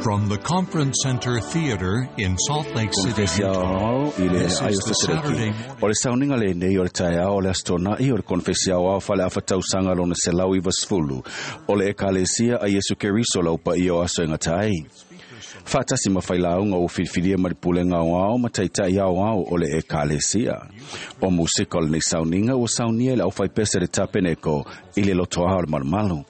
From the Conference Center Theater in Salt Lake City, Utah, this is the Saturday morning. O le sauninga le nei o le taea o le astona I o le konfesiao au fale awhatausanga lona se lau I vasfulu o le ekalesia a Yesu Keriso lau pa I o aso inga tai. Fatasi mawhailaunga o whiwhiria maripule ngau au mataitai au au o le ekalesia. O musika o le nei sauninga o saunia le au whaipese le tapeneko I le lotoa o le malumalu.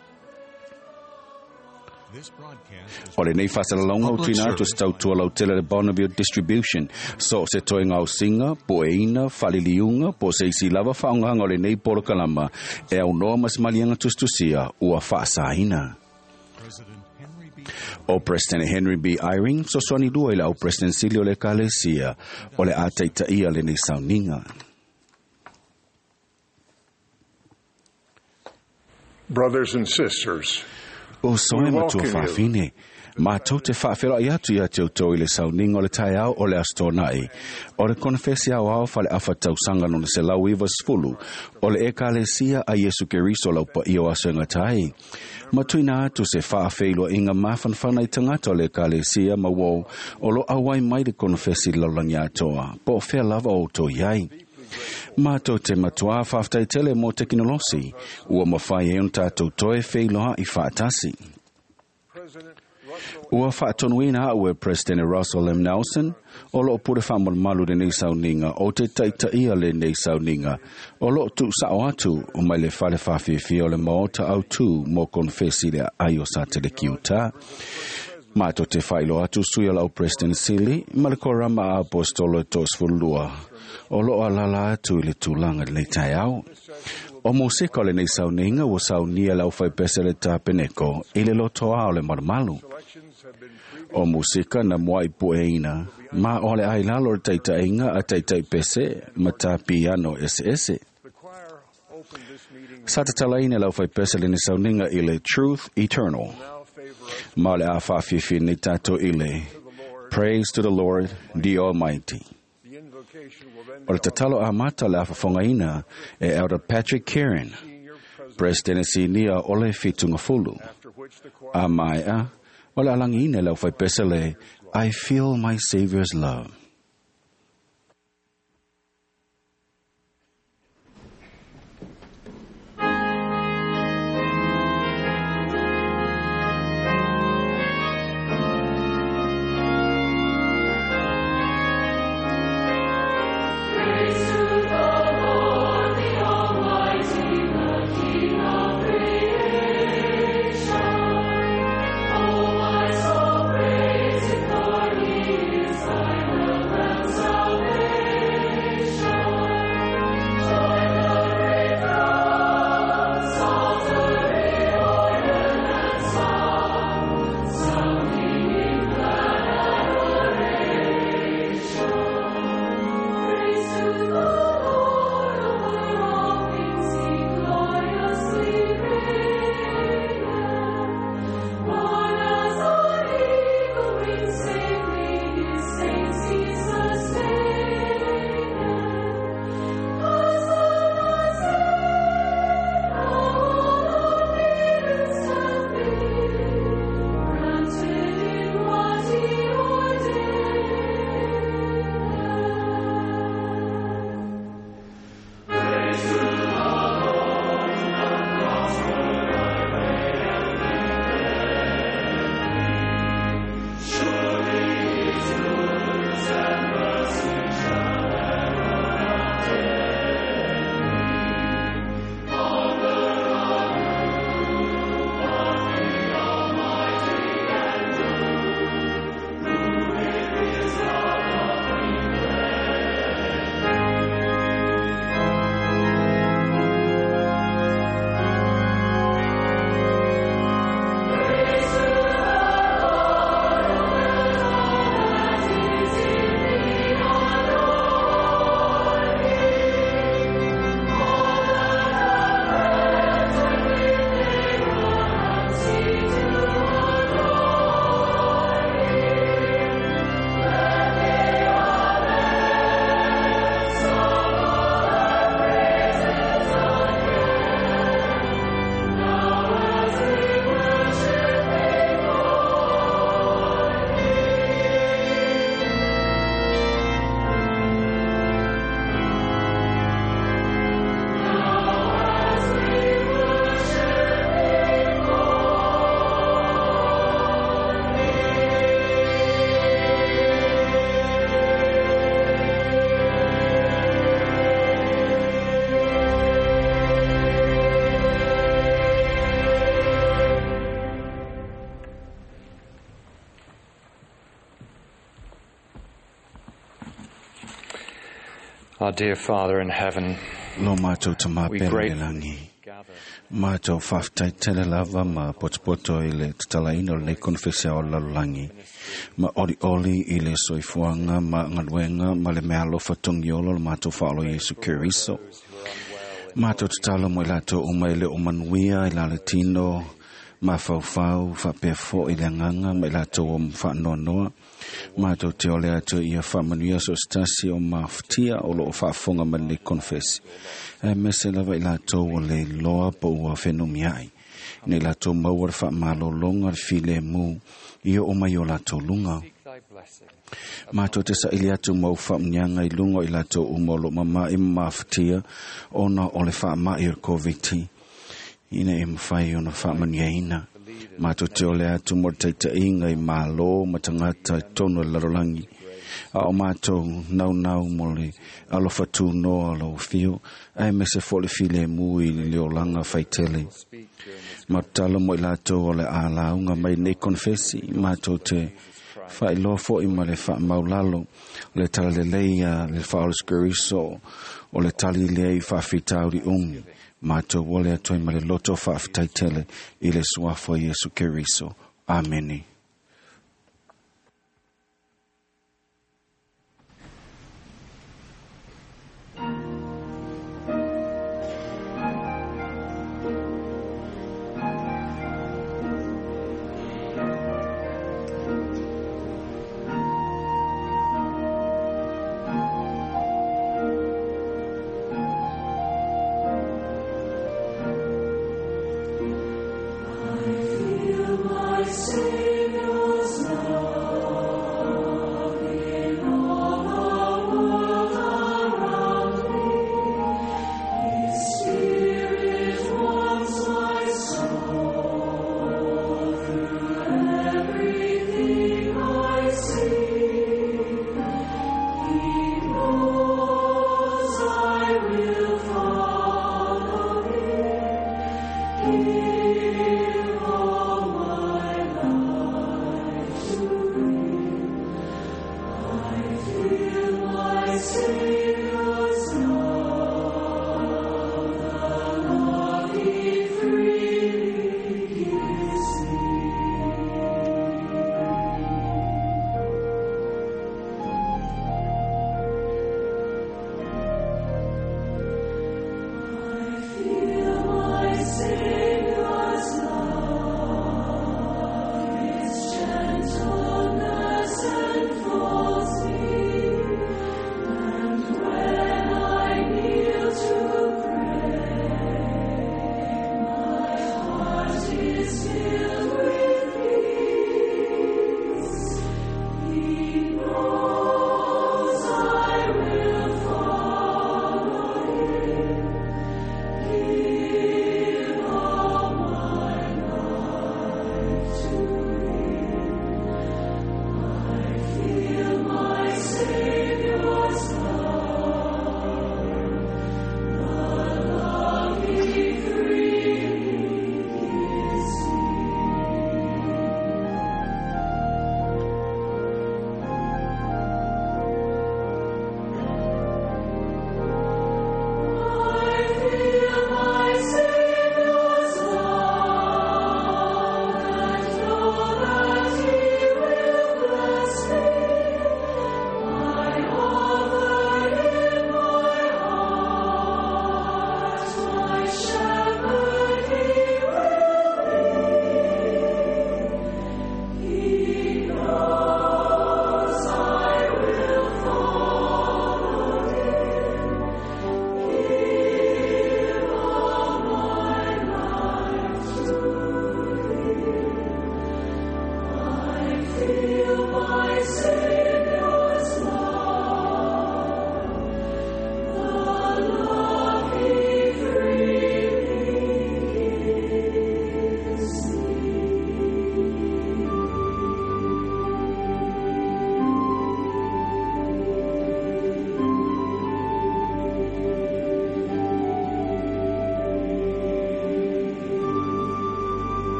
O le nei whasalalonga o tina atu stautua lau tele le Bonneville Distribution. So se toi ngau singa, po eina, whaliliunga, po se isi lava whaonganga o le nei poro kalama e au noa mas malianga tustusia ua whaasaina. O President Henry B. Eyring, so soani dua ila o President Silio le Kalesia o le ataita ia le nei sauninga. Brothers and sisters, O sone matua whawhine. Mātou te whawhera I atu ia te utoi le sauninga o le tai au o le astonai. O le konfesi au au whale awhatausanga no se lau iwa sfulu. O le ekalesia a Yesu Keriso lau pa I o asenga tai. Matuina atu se whawhelo inga mawhanwhana I tangata o le ekalesia mawo o lo awai mai le konfesi laulangi atoa. Po whea lava o to iai. Mātou te matua whawhtai tele mo teknolosi. Ua mawhai e un tātou toe whailoa I whaatasi. Ua whaatonuina au e President Russell M. Nelson, o loo pure whaamalu le nei sauninga, o te taita ia le nei sauninga, o loo tu sao atu, o mai le whale whawhiwhi o le maota au tu, mo konfesi le ai o sa te le kiuta. Mātou te whailo atu suia lau President Sili, ma le korama a apostolo tos fulua, o loo alala atu le tūlanga le tai au. O musika le nei sauninga o saunia lau whai pese le tapeneko I le lotoa o le maramalu. O musika na moai pueina, ma o le ailalo le taitainga a taitai pese, ma tā piano ese. Satatalaina lau whai pese le nei sauninga I le Truth Eternal. Ma le a whawhiwhi ni tato I le Praise to the Lord, the Almighty. O le tatalo a mata le awhawhangaina e Elder Patrick Kieran, President Senior o le fitunga fulu. A mai a, o le alangine lau whai pesele, I feel my Savior's love. Praise, for he is thy Our dear Father in heaven, Lo mātou ta mā we pere le gratefully langi. gather Mātou whawhtai tele lava ma potopoto i le tatalaina o le konfesia o lalulangi. Ma oli i le soifuanga ma ngaluenga ma le mea lofa tungiolo le mātou whaolo Yesu Keriso. Mātou tatalo mo i lato umai le o manuia i la le tino ma whauwhau whapea fo i le nganga ma i lato o mwhanoa noa. Mātou te ole atu ia whamanuia so stasi o mawhtia o lo o whaafonga ma le konfesi. E mese lava i lato o le loa po ua whenumiai. Nei lato mauar whaamalo longa file mu ia o mai o lato lunga. thy blessing. Mātou te sa ili atu mau whaamnyanga i lunga i lato umolo mama i mawhtia ona o le whaama i COVID. Ina e mwhai o na whaamaniaina. Mātou te ole atu mo teita inga i mālo matangata i tono larolangi. A o mātou nau mo le alofa tū noa alo fio. Ai me se fole file mui leo langa faitele. Matalo mo i latou o le alaunga mai nei konfesi. Mātou te whailofo i ma le wha maulalo. Le tala le leia le whaolis Keriso. O le tali lei whawhitauri umi. Mātou wole atoi ma le loto whawhitaitele i le suafo Yesu Keriso. Ameni. Savior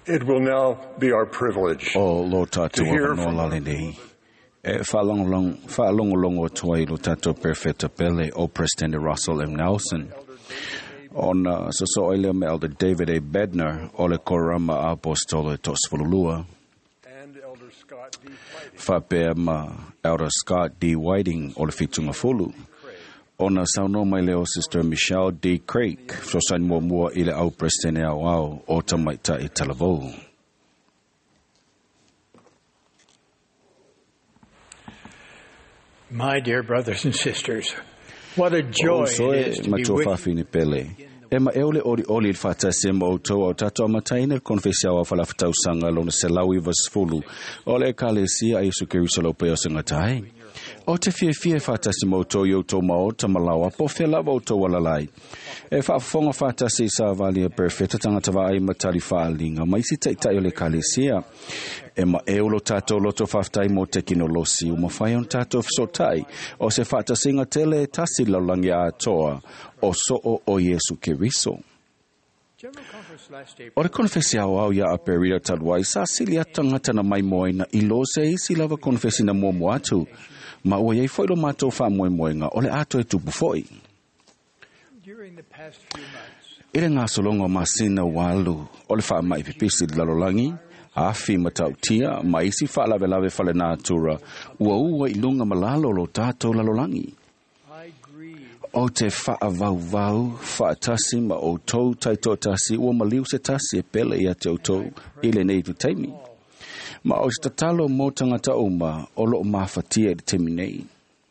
It will now be our privilege O lo to tātou hear no from lale nei. E whaalongolongo tua I lo tātou perfecta pele o President Russell M. Nelson. On so ele me Elder David A. Bednar o le korama apostolo tosfolulua. and Elder Scott D. Whiting. Whapea ma Elder Scott D. Whiting o le fitunga fulu. Ona sauno mai leo Sister Michelle D. Craig, so sain mua I le au President au o tamaita I talavou. My dear brothers and sisters, what a joy it is to be with you. Pele. Ema eole oli fata sema o to o tato amataina konfesia wa fala fatau sanga lona selawi vasfulu. Ole kalesia Yesu Kristo lo peo sanga tai. O te fie fata sema o to yo to mao tamalawa po fela o to walalai. E fa fonga fata si sa valia perfecta tangata va ai matari fa alinga mai si tai ole kalesia. Ema eolo tato loto faftai mo tekinolosi uma fai on tato sotai o se fata singa tele tasi laulangi a toa o so o Yesu Keriso. O le konfesi au ia a perida tadwai sa silia tangata na mai moina I lo se isi lava konfesi na mua atu ma ua iei foilo mato fa moinga o le ato e tupu foi. Ile ngā solongo masina walu o le wha mai pipisi lalolangi afi matautia maisi fala velave fale natura ua ilunga malalo lo tato lalolangi o te faa vau faa tasi ma o tou taito tasi ua maliu se tasi e pele ia te autou ile nei tu teimi ma o se tatalo mo tangata uma o lo mafatia I teimi nei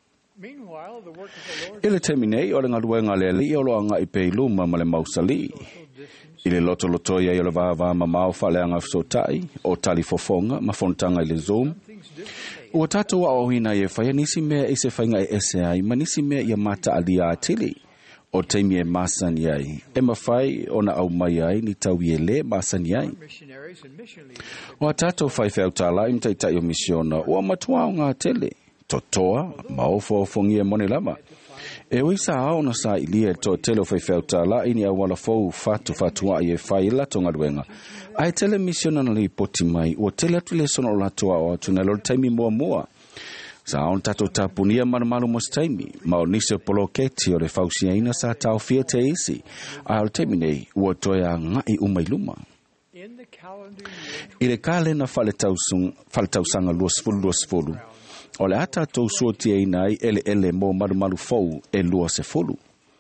ile teimi nei o le ngaluenga le li o lo anga I peiluma ma le mausali Ile loto ia I le vava ma mau faleanga sotai o tali fofonga ma fontanga I le Zoom. Ua tato wa ohina e whaia nisi mea se whainga e ese ai ma nisi mea ia mata alia atili o teimi e masani ai. E mawhai ona au mai ai ni tau I le masani ai. Ua tato whai whautala I mtaitai o misiona ua matua o ngā tele. Totoa ma ofo fongi e mone lama. E wisa aona sa ilia to telo fai feutala ini a wala fou fatua I e fai la tonga duenga. Ai tele misiona na li poti mai o tele atu le sono la toa o atu na lor taimi mua. Sa aon tato tapunia manumalu mos taimi, ma o nise polo keti o le fausia ina sa tau fia te isi. A o taimi nei ua toia ngai umailuma. I le kale na fale tausanga luasfulu. O le ata tau suotia inai ele mo maru fou e lua se folu.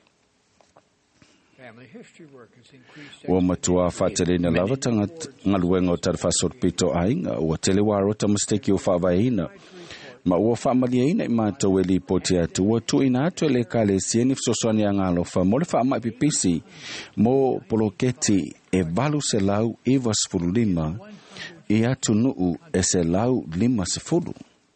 Ua matua whatelena lava tangat ngaluenga o tarwhasor pito ainga ua telewaro tamasteki o whawaina. Ma ua whamalia ina I mātou e li poti atu ua tuina atu e le kale sieni fsoswani a ngalofa mo le whamai pipisi mo poloketi e valu se lau I vasfulu lima I atu nuu e se lau lima se fulu.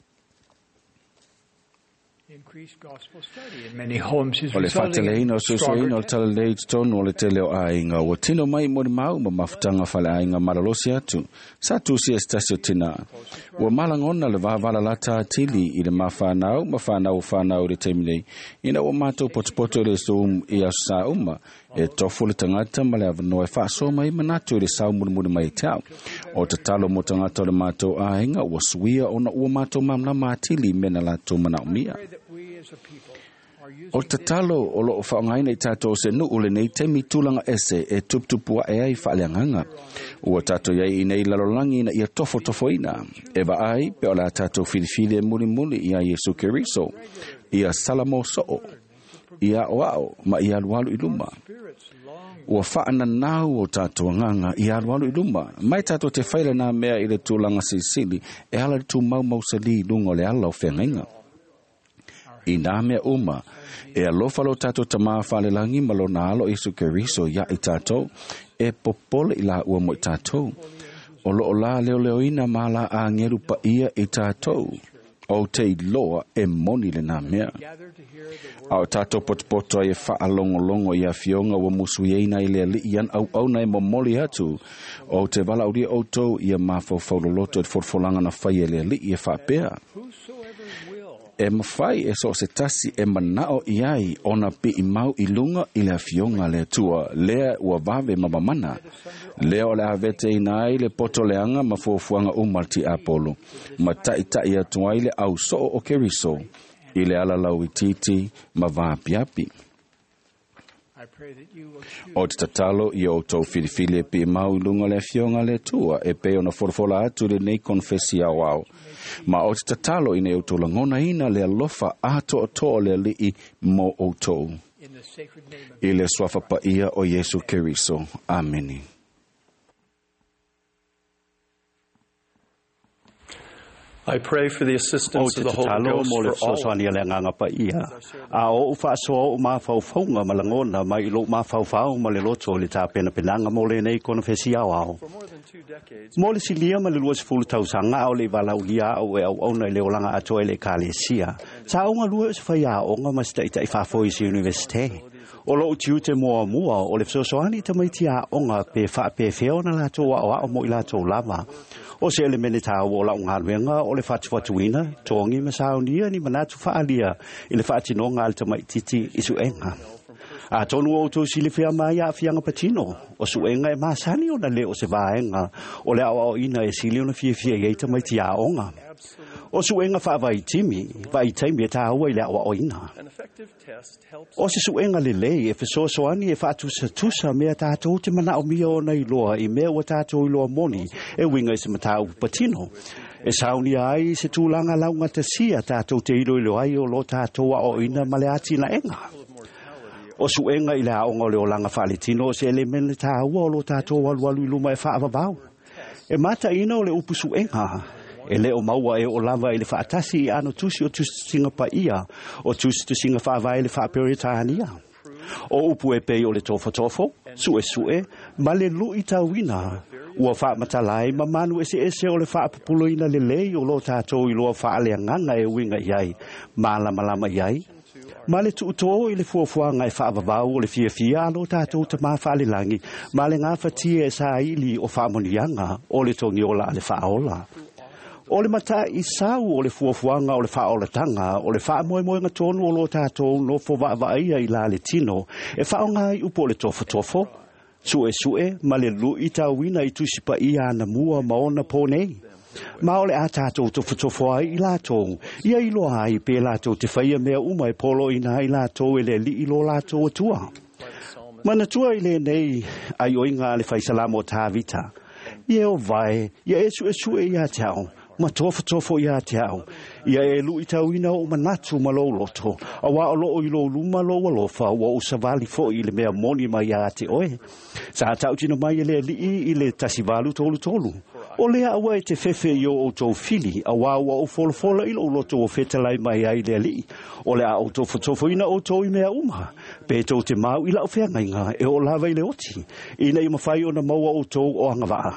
O le whateleina o susuina o tala leid tonu o le tele o ainga o tino mai mo mau ma mafutanga fale ainga maralosi atu sa tusi estasio tina o malangona le vavala lata atili I le mawhanau le teminei ina o mato potopoto le zoom I asa uma e tofu le tangata ma le avanoa e whaaso mai manatu le sau muni mai tau o te talo mo tangata o le mato ainga o suia ona ua mato mamla matili mena lato manaumia. O te talo o lo whaongaina I tato se nuu le nei teimi tūlanga ese e tuptupua e ai whaaleanganga. Ua tato iai I nei lalolangi na ia tofo ina. Ewa ai pe o la tato filifili e muli ia Yesu Keriso. Ia salamo soo. Ia oao ma ia alualu iluma. Ua whaana nau o tato nganga ia alualu iluma. Mai tato te whaile nā mea I le tūlanga sisili e ala tu mau sali lungo le ala o whengainga. I nā mea uma, e alofa lo tato tamā whalelangi malo na alo Yesu Keriso ia I tato, e popole I la ua mo I tato. O lo la leo ina ma la a ngeru pa ia I tato, o te loa e moni le nā mea. Ao tato potpoto e wha alongo ia fionga wa musuieina I le li ian au na e momoli atu, o te wala uria o tau ia mafau fauloloto e forfolanga na whai e le li e wha pea. e mawhai e so se tasi e manao iai ona pi I mau I lunga I le afionga le tua lea ua vave mamamana. Lea o le avete inai le poto leanga ma fuafuanga umarti Apollo. Ma tai atuai le au so o Keriso. I le ala lau ititi ma vāpiapi. O te tatalo I o tau filifili e pi mau lunga le afionga le tua e pe ona forfola atu le nei konfesi au au. Ma o te tatalo I ne o langona ina le alofa ato ato le li mo o tou. I le swafa pa ia o Yesu Keriso. Ameni. I pray for the assistance of the Holy Ghost for all. A o fa so ma fa fonga malangona mai lo ma fa ma le loto le tapena penanga mo le nei konfesia wa. Mo le silia ma le luas fulu tau sanga o le vala ulia o e o na le olanga ato le kalesia. Sa o nga luas fa ya o nga ma sta I fa fo I universite. O lo tiute mo o le so ani te mai tia o nga pe fa pe feona la to wa o mo ila to lava. O se elemene ta o la unga wenga o le fatuina tongi masaunia ni manatu faalia I le fatinonga alta mai titi isu enga. A tonu o to silifia mai a fianga patino o su enga e masani o na le o se vaenga o le awa o ina e sili ona fia yeita mai tia onga. O su enga fa vai taimi e ta o le awa o ina. O se su enga le lei e feso soani e fatusa tusa mea tātou te mana o mia o nei loa I mea o tātou I loa moni e winga I se matau patino. E sauni ai se tūlanga launga te sia tātou te ilo ilo ai o lo tātou a o ina maleati na enga. O su enga I le aonga o le o langa whaletino se elemene tāua o lo tātou walu luma e whaavavau. E mata ina o le upusu enga. E leo maua e o lava I le whaatasi I ano tusi o tusi singa pa ia o tusi tu singa whaavai le whaapere tāhania. O upu e pei o le tofo, sue, ma le lui tauina. Ua whaamatalae ma manu ese o le whaapapuloina le lei o lo tātou I loa whaaleanganga e winga iai, ma lama iai. Ma le tuuto I le fuafuanga e whaavavau o le fia lo tātou ta maa whaalelangi, ma le ngā whatia e sa ili o whaamonianga o le tongi ola a le whaola. O le mata I sau o le fuafuanga o le whaolatanga o le whaamoemoenga tonu o lo tātou no fo vaavaia I la le tino e whaonga I upo le tofo, sue, ma le lui tauina I tusipa ia na mua maona ponei. Ma o le a tātou tofo ai I lātou, ia I loa ai pe lātou te whaia mea uma e polo ina I lātou e le li I lo lātou atua. Mana tua I le nei ai oinga le whaisalamo tāvita. Ia o vai, ia esu ia tau. Ma tofo ia te au. Ia e lui tauina o manatu maloloto. A wa o loo I lo luma lo walofa wa o savali fo I le mea moni mai a te oe. Sa tau tino mai le li I le tasivalu tolu. O lea awa e te fefe I o tau fili. A wa o folofola I lo loto o fetalai mai ai le li. O lea o tofo ina o tau I mea uma. Pe tau te mau I lau whengainga e o lava I le oti. Ina I mawhai o na maua o tau o angawaa.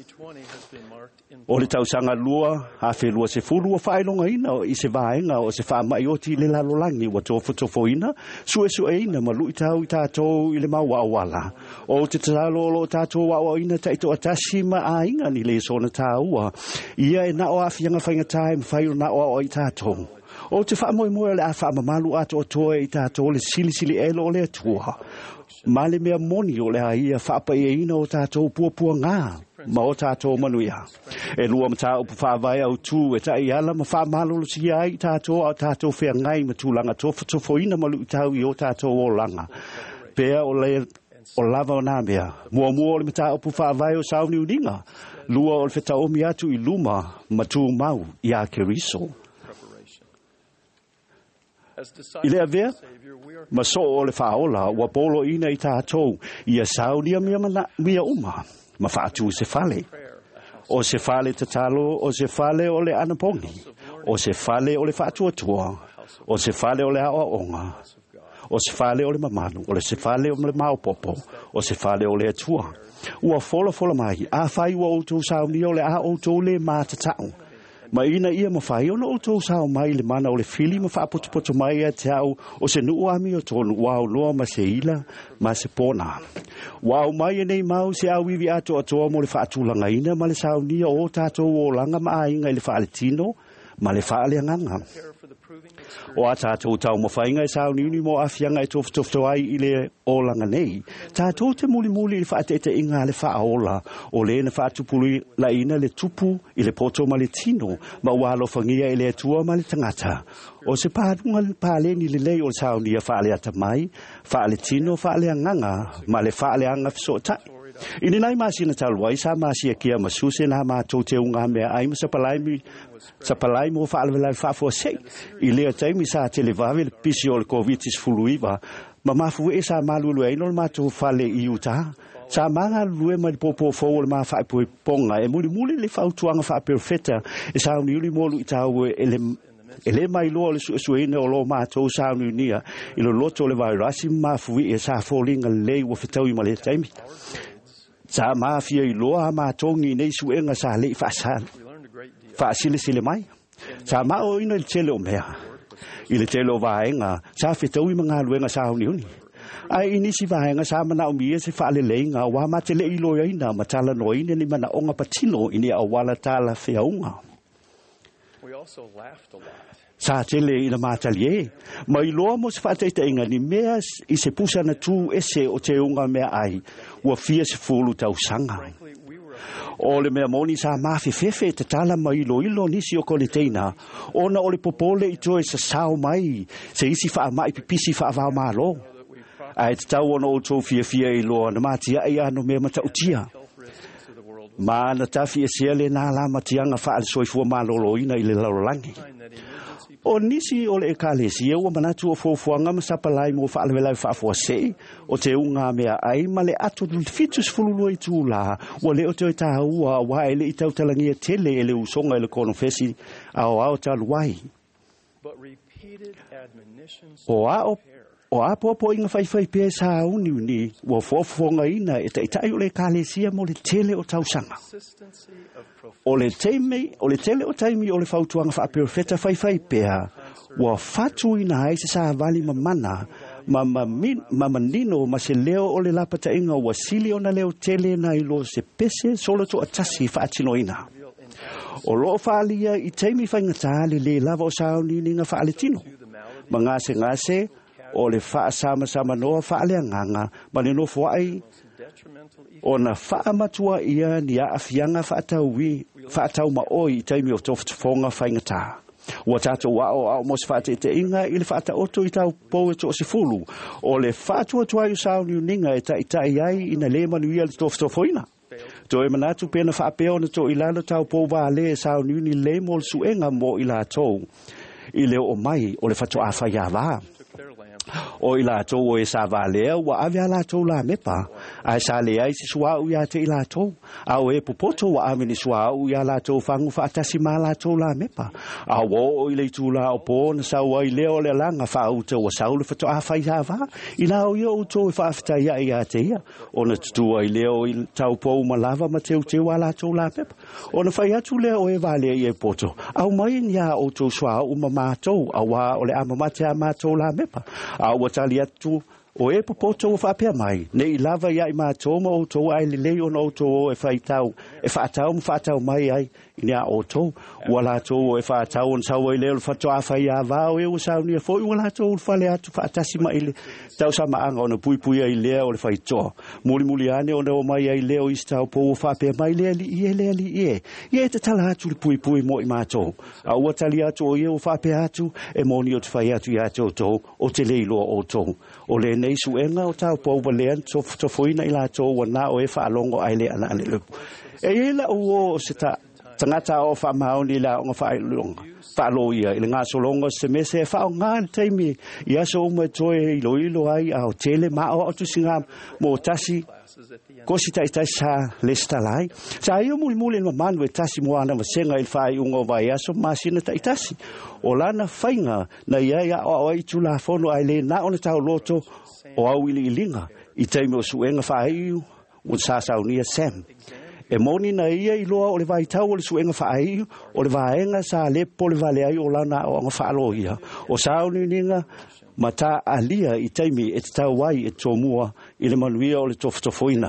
O le tausanga lua, hafe lua se fulu o whaelonga ina o I se vaenga o se whaamai oti le lalolangi wa tofo ina, sue ina ma lui tau I tātou I le mau awala. O te talo lo tātou wa ina taito atasi ma a inga ni le sona tāua. Ia e na o awhianga whaingatai ma whaio na o I tātou. O te whaamoe le a whaamamalu ato o toe I tātou le sili elo o le atua. Ma le mea moni o le a ia whaapai e ina o tātou pua ngā. Ma o tātou manuia. E lua mata upu whaavai au tū e tai ala ma whaamalolo si ai tātou au tātou whea ngai ma tūlanga tofo ina malu I tau I o tātou o langa. Pea o le o lava o nā mea. Mua o le mata upu whaavai o sauni uninga. Lua o le wheta omi atu I luma ma tū mau I a Keriso. I lea vea, ma so o le whaola ua polo ina I tātou I a saunia mia uma. Ma whaatu se whale. O se whale tatalo, o se whale o le anapongi. O se whale o le whaatuatua. O se whale o le aonga. O se whale o le mamanu. O se whale o le maupopo. O se whale o le atua. Ua fola mai. A whai ua outou sauni o le a outou le mātatau. Ma ina ia ma whai ona outou sao mai le mana o le fili ma whaapoto mai a te au o se nuu ami o tonu wau loa ma se ila ma se pona. Wau mai e nei mau se au iwi ato atoa mo le whaatulanga ina ma le sao nia o tātou o langa ma a inga i le whaaletino ma le whaaleanganga. O a tātou tau mawhainga e sao niuni mo awhianga e toftof ai i le olanga nei. Tātou te muli i le whaatete inga le whaaola o le na whaatupului la ina le tupu i le poto ma le tino ma walo whangia i le atua ma le tangata. O se pādunga le pāleni le lei o le sao nia whaale ata mai, whaale tino, whaaleanganga, ma le whaaleanga fisotai. Ini nai masina talwai sa masia kia masuse na mātou te unga mea aima sa palai mo whaalawelai whaafua sei. I lea taimi sa televawe le pisi o le COVID-19 fuluiva, ma mafu e sa malulu e ino le mātou whale i uta. Sa manga lue ma li popo fau le maa whaipoi ponga e muli le whautuanga whaapirfeta e sa uniuli molu i tau e le mai loa le suesueina o lo mātou sa unia i lo loto le vairasi mafu e sa fōlinga lei wa whetau i ma le taimi. Sa mafia i loa mātongi nei suenga sa lei whaasile mai. Sa mao ina le tele o mea. I le tele o vaenga, sa whetau i mga luenga sa uniuni. Ai inisi vaenga sa mana o mia se whaale leinga, wa matele i loa ina, matala no ina ni mana onga patino ini a wala tala whiaunga. Sa tele ina mātalie, ma i loa mo se whateita inga ni mea i se pusa na tū ese o te unga mea ai, ua fia se fulu tau sanga. O le mea moni sa mafi fefe te tala ma ilo nisi o kone teina, ona o le popole i toe sa sao mai, se isi wha mai pipisi wha vau malo. Ai te tau ona o tō fia i loa na mātia ai ano mea matautia. Ma na tafi e sea le nā la matianga wha al soifua malolo ina i le laulangi. O nisi o le ekalesia ua manatu o fofuanga masapalai mo whaalewelai whaafua sei o te unga mea ai ma le ato fitus fululu i tūla ua le o te ta ua wa ele i tautalangia tele ele usonga ele konofesi ao taluai. O a popo inga whaiwhai pia sa uniuni ua fofuanga ina e taitai o le ekalesia mo le tele o tausanga. O le tele o taimi o le whautuanga whaapirofeta whaiwhai pia ua whatu ina ai se sa vali mamana ma manino ma se leo o le lapata inga ua sili o na leo tele na ilo se pese solo to atasi whaatino ina. O loo whaalia i taimi whaingata le lava o sauni ninga whaaletino. Ma ngase o le whaasama noa whaaleanganga ma le no fuai o na whaamatua ia ni a afianga whaatau maoi i taimi o toftofonga whaingata. Ua tātou ao mos whaatete inga i le whaata oto i tau pou e to se fulu. O le whaatua tuai o sauni uninga e tai ai ina le manuia le toftofoina. To e manatu pena whaapeo na to i lalo tau pou wale e sauni uni le mol suenga mo i la tau. I leo o mai o le whatua awhaiawa. O i la tau o e sa valea ua ave a la tau la mepa. A sa lea i si suau ia te i la tau. A o e popoto ua ave ni suau ia la tau fangu whaatasi ma la tau la mepa. A o i le tu la o po na sau ai leo le langa whauta ua sau le whatua awhai hawa. I la o ia o tau e whaafta ia te ia. O na tutua i leo i tau po malava ma teu a la tau la mepa. O na whai atu leo o e valea i e poto. Au mai ni a o tau suau ma mātou. A wa o le amamate a mātou la mepa. A ua tali atu o e popoto o whaapea mai. Ne i lava ia i mātou ma o tau ai lelei o na o tau e whaitau. E whaatau mai ai i nea o tau. Ua la tau o e whaatau on sau ai leo whatoa whai a vāo e o sau nia fo. Ua la tau o whale atu whaatasi mai le. Tau sa maanga o na pui ai leo o le whaitoa. Muli ane o na o mai ai leo i stau po o whaapea mai lea li ie. Ie te tala atu le pui mo i mātou. A ua tali atu o ie o whaapea atu e moni o te whai atu i atu o tau o te leilo o tau. O le nei suenga o tau po walean tofoina i la tau wa na o e whaalongo ai le ana ane lupu. E ila o se tangata o whaamaoni la o ngā whaelonga. Whaalo ia, ili ngā solonga se mese e whao ngā teimi i aso uma toe ilo ai au tele maa o atu singa mo tasi kosi tai sa lesta lai. Sa io muli ma manu e tasi mo ana masenga il whai ungo vai aso masina tai tasi. O lana whainga na ia o ai tula fono ai le na ona tau loto o au ili ilinga. I teimi o suenga whai o sasaunia Sam. E moni na ia i loa o le vai tau o le suenga whaai, o le vaenga sa lepo le vale ai o lana o anga whaalo ia. O sauni ninga mata alia i taimi e te tau wai e tō mua i le manuia o le tofotofoina.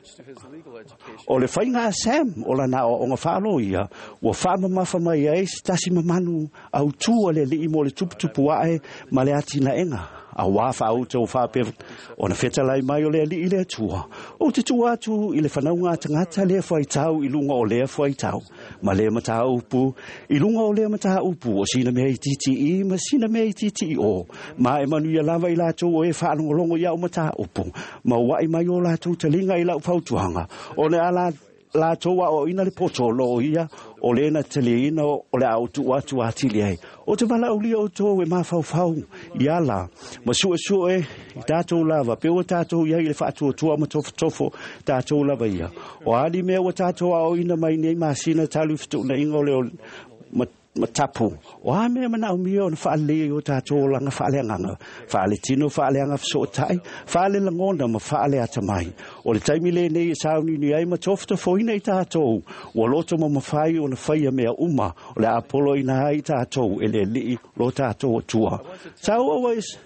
O le whainga Sam, o la na o ngā whālo ia, ua whāmamafa mai ai, tasi mamanu, au tū le li mo le tuputupu ae, ma le atina enga. A wafa au tau whāpea, o na whetalai mai o le li i le tua. O te tua atu i le whanaunga tangata le whaitau i lunga o lea whaitau. Ma le mata upu, i lunga o lea mata upu, o sina mea i titi i, ma sina mea i titi i o. Ma e manu ia lava i lātou o e whaanongolongo ia o mata upu. Ma wai mai o lātou talinga i lau whautuanga. O ne ala lātou a o ina le potolo ia, o le na taliina o le au tu atu atili ai. O te wala uli o tō e mawhau i ala. Ma sua e, i tātou lava, pe o tātou ia i le whaatua tua ma tofo tātou lava ia. O ali mea o tātou a o ina mai nei masina talu fitu na ingo leo ma tapu. O a mea mana o mia o na whaale o tātou langa whaale anganga. Whaale tino, whaale anga fsootai, whaale langona ma whaale atamai. O le taimi le nei e sauni ni ai ma tofta foina i tātou. O loto ma mawhai o na whaia mea uma. O le apolo i na ai tātou e le li lo tātou o tua. Tau awais.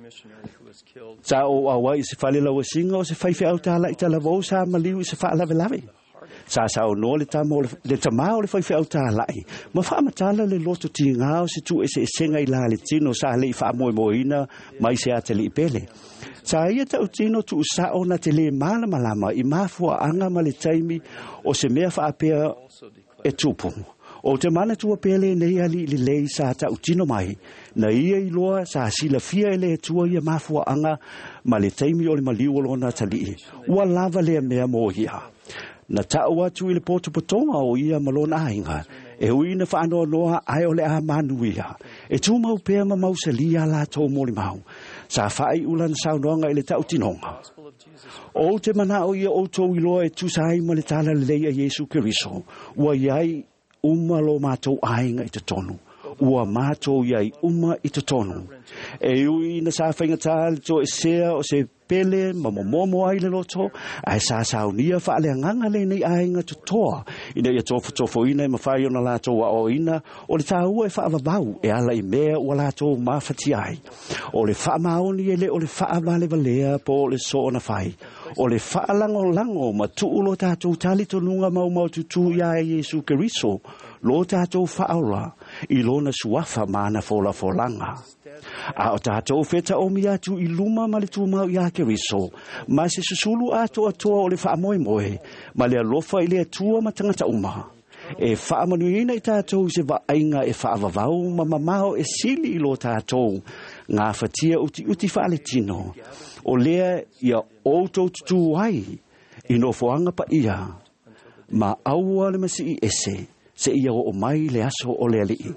Tau awais se whale lawa singa o se whaife au tāla i talavou sa maliu i se whaala velave. Sa no le tamo le tamao le fai au tālai. Ma wha matala le loto ti ngao se tu ese senga i la le tino sa le i wha moina mai se ate li pele. Sa ia tau tino tu usao na te le malama i mafua anga ma le taimi o se mea wha apea e tupu. O te mana tua pele nei ali li lei sa tau tino mai. Na ia i loa sa sila fia ele tua ia mafua anga ma le taimi o le maliu o lona tali. Ua lava le mea mo ia. Na tau atu i le potopotonga o ia malona ainga. E hui na whaanoa noa ai o le a manuia. E tū mau pēr ma mau sa lia la tō mori mau. Sa whai ulan saunoanga i le tau tinonga. O te mana o ia o tō iloa e tū sa ai ma le tala le leia Jesu Keriso. Ua iai umalo mātou ainga i te tonu. Ua mātou iai uma i te tonu. E ui na sa whainga tāle tō e sea o se pele ma momo ai le loto ai sa saunia fa le nganga le nei ainga to toa ina ia tofo ina ma fai ona la to o ina o le tau e fa vau e ala i mea o la to ma fati ai o le fa mauni ele o le fa vale valea po le so na fai o le fa lango ma tu lo ta to tali to nunga mau tu ya Jesu Keriso lo ta to fa aula i lo na suafa mana fola folanga. A o tātou wheta o mi atu i luma ma le tū mau i a Keriso. Ma se susulu ato atoa o le wha moe moe. Ma le alofa i le atua ma tangata uma. E wha manuina i tātou se wa ainga e wha avavau ma mamao e sili i lo tātou. Ngā whatia uti wha le tino. O lea ia outou tutu ai. I no foanga pa ia. Ma aua le masi i ese. Se ia o mai le aso o le alii.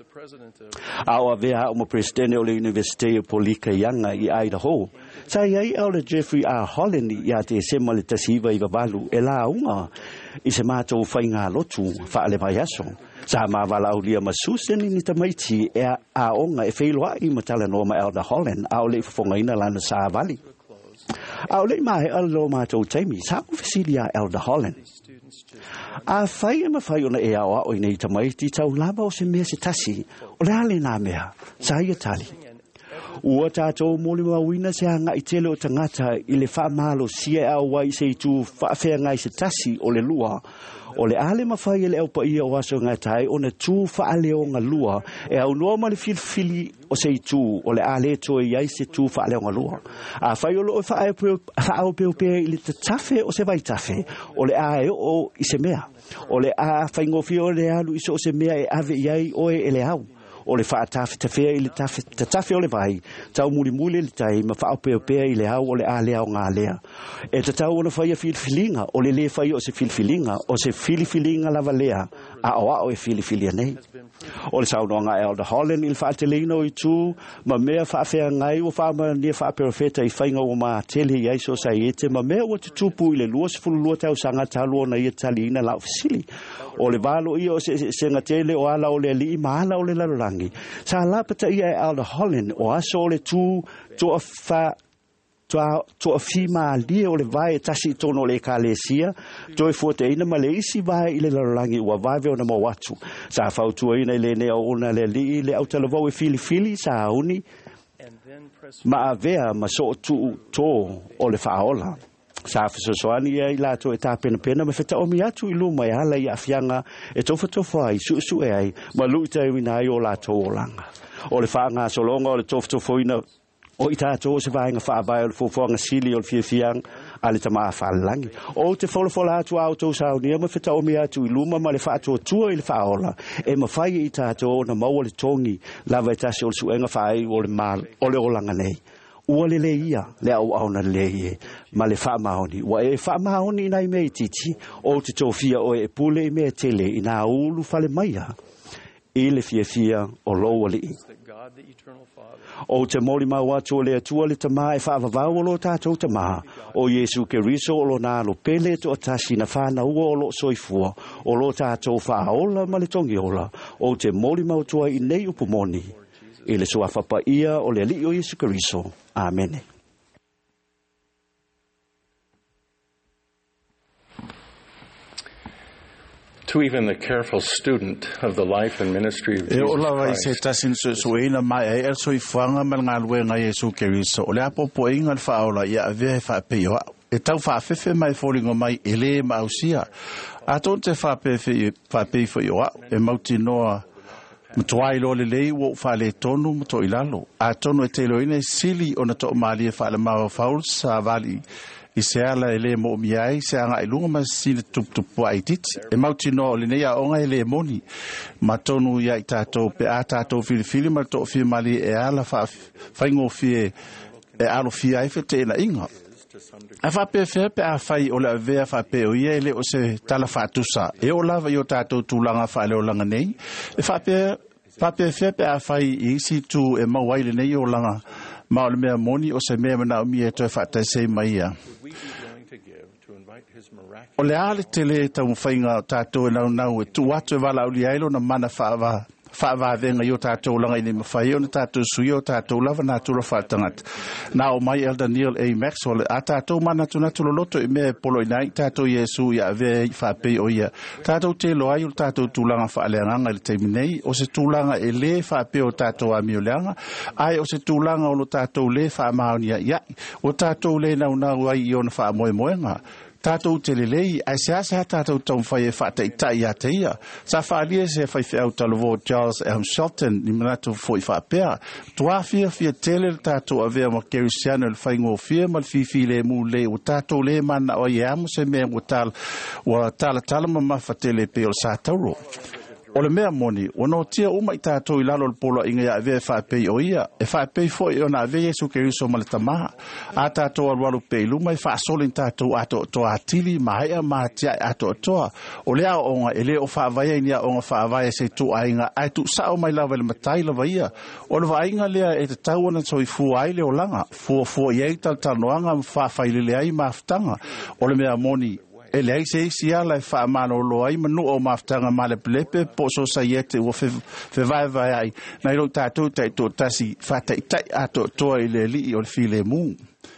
Awa vea o mo presidente o le University of Polika Yanga i Idaho. Sa iai au le Jeffrey R. Holland i a te sema le tasiva i wawalu e la unga i se mātou whainga lotu wha le mai aso. Sa ma wala au lia masuseni ni tamaiti e a onga e whailoa i matala noma Elder Holland au le whafonga ina lana sa vali. Au le mai alo mātou taimi sa ufesilia Elder Holland. A whai e mawhai ona e awa o inei tamaiti tau lava o se mea se tasi o le ale nā mea, sa ia tali. Ua tātou mōli mawina se anga i tele o tangata i le wha malo sia au wai se i tū whaafea ngai se tasi o le lua. O le ale mawhai e le au pa ia o aso ngai tai o na tū whaale o ngā lua e au noa ma le filfili o se i tū o le ale to e iai se tū whaale o ngā lua. A whai o lo e whaau peopea i le tafe o se vai tafe o le ae o i se mea. O le a whaingofi o le alu iso o se mea e ave iai o e le au. O le wha tafe tafea i le tafe o le vai, tau muli le tai, ma wha pea i le au o le a lea o ngā lea. E ta tau ona whaia filfilinga, o le whaia o se filfilinga, o se filfilinga lava lea, a o e filfilia nei. O le saunoanga Elder Holland il wha te leino i tū, ma mea wha whea ngai o wha ma nia wha perofeta i whainga o ma tele i aiso sa iete, ma mea o te tūpu i le lua se fulu lua tau sanga talo na ia tali ina lau fisili. O le valo ia o se ngatele o ala o le li ma ala o le larolangi. Sa lapata ia e Elder Holland o aso o le tū to a fima lia o le vai tasi tono le kalesia to e fote ina ma le isi vai i le larolangi ua vave o na mo watu. Sa fautua ina i le nea o na le li le au talavau e fili sa auni ma avea ma so tu to o le whaola. sa fesoasoani ia I latou e tapena ma fetaomi atu I luma e hala I afianga e tofotofo ai suʻesuʻe ai ma luʻi taimina ai o latou olaga o le faagasologa o le tofotofoina o I tātou se vaenga whaavai o le fuafuanga sili o le fiafiang a le tamaa whaalangi. O te wholofola atu au tau saunia ma whita omi atu I luma ma le whaatua tua I le whaola e ma whai I tātou na maua le tongi lava e tasi o le suenga whaai o le mal o le olanga nei. Ua le ia le au na le ie ma le whaamahoni. Wa e whaamahoni nai mei titi o te tōwhia o e pule I mea tele I nā ulu whale maia I le fiafia o loa li. O te mori mau atu o le atua le tamā e whaavavau o lo tātou tamā o Yesu Keriso o lo nā lo pele to atasi na whāna ua o lo soifua o lo tātou whaola ma le tongi ola o te mori mau tua I nei upumoni I le sua whapa ia o le li o Yesu Keriso. Amen. To even the careful student of the life and ministry of Jesus I se ala ele mo miai se anga I lunga masina tupu ai titi e mautino le nei a onga ele moni matonu ia I tātou pe a tātou filifili ma to fi mali e ala whaingo fie e alo fie ai fete na inga a whape fea pe a whai o le avea whape o ia ele o se tala whatusa e o lava I o tātou tūlanga whaale o langa nei e whape fea pe a whai I isi tu e mauai le nei o langa ma o le mea moni o se mea mana o mi e toi whaatai se mai ia. O le ale tele tau mwhainga tātou e nau e tu atu e wala uli ailo na mana whaavenga I o tātou langa I ne mawhai o na tātou sui o tātou lava nā tura whaatangat. Nā o mai Elder Neil A. Maxwell a tātou mana tu natu loloto I mea polo I nai tātou Yesu I a vea I whaapei o ia. Tātou te loai o tātou tūlanga whaaleanganga I le teiminei o se tūlanga e le whaapei o tātou a mioleanga ai o se tūlanga o no tātou le whaamaonia iai o tātou le nau ai I o na whaamoemoenga. Tātou te lelei, ai se asa tātou tau whai e whata I tai a te ia. Sa whaalia se whai whiau talovo Charles M. Shelton, ni manatu fwoi whaapea. Tua fia tele tātou a vea ma Kerisiano le whaingo fia ma le fifi le mu le o tātou le mana o i amu se mea o tala ma mawhatele pe o sa tauro. O le mea moni, o no tia uma I tātou I lalo le polo inga ia vea whaapei o ia. E whaapei foi o na vea Yesu Keriso ma le tamaha. A tātou alwalu pei luma I whaasole tātou ato toa atili, mahaia mahatia ato toa. O lea o onga, ele o whaavaya inia onga whaavaya se tu ainga, ai tu sao mai lava le matai lava ia. O le vainga lea e te tau ana soi fua ai leo langa. Fua iei talanoanga whaafai le ai maftanga. O le mea moni, e le ai se isi ala e whaamano lo ai manu o maftanga male plepe po so sa iete ua vai ai na iro tātou tai tō tasi whatai tai ato toa I le li o le file mū.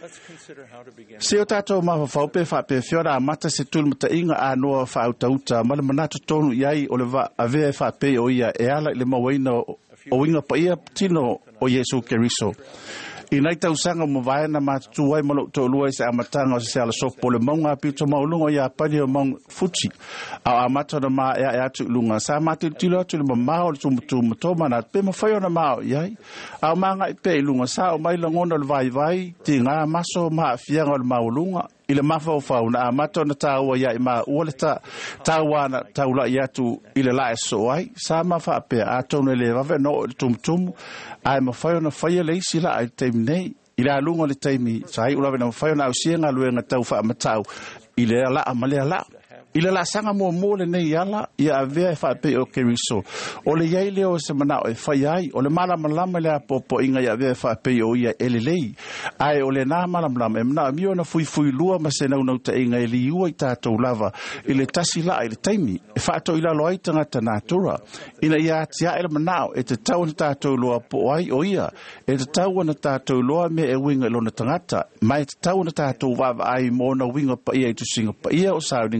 Se o tātou mawhaupe whape whiora a mata se tulmata inga a noa whautauta male manatu tonu iai o le avea whape o ia e ala I le mawaina o inga pa ia tino o Yesu Keriso. I nei tau sanga mo vai na matu ai malo to lua se amatanga o se ala sopo le maunga pito maulunga ia pari o maung fuchi. A amata na maa ea atu lunga. Sa matu tilo atu le mamao le tumutu matoma na pe mawhaio na mao iai. A manga I pe lunga sa o mai langona le vai ti ngā maso maa fianga o le maulunga. I le mawhau na amata na tāua iai maa ua le tāua na taula I atu I le lae so ai. Sa mawha pia a tonu le wawe no le tumutumu. Ai mawhaio na whaia le isi la ai teimi nei. I le alunga le teimi sai ulawe na mawhaio na ausia ngā luenga tau wha amatau. I le ala amalea la. I le la sanga mo le nei ala ia avea e whape o Keriso. O le iei leo se manao e whai ai. O le malamalama le apopo inga ia avea e whape o ia ele lei. Ai o le nā malamalama e manao mio na fui lua ma se nau ta inga e li ua I tātou lava. I le tasi la I le taimi. E whaato I la loai tangata nātura. Ina ia atia e le manao e te tau na tātou loa po ai o ia. E te tau na tātou loa me e winga lo na tangata. Mai te tau na tātou wawa ai mo na winga pa ia I tu singa pa ia o sauringa tā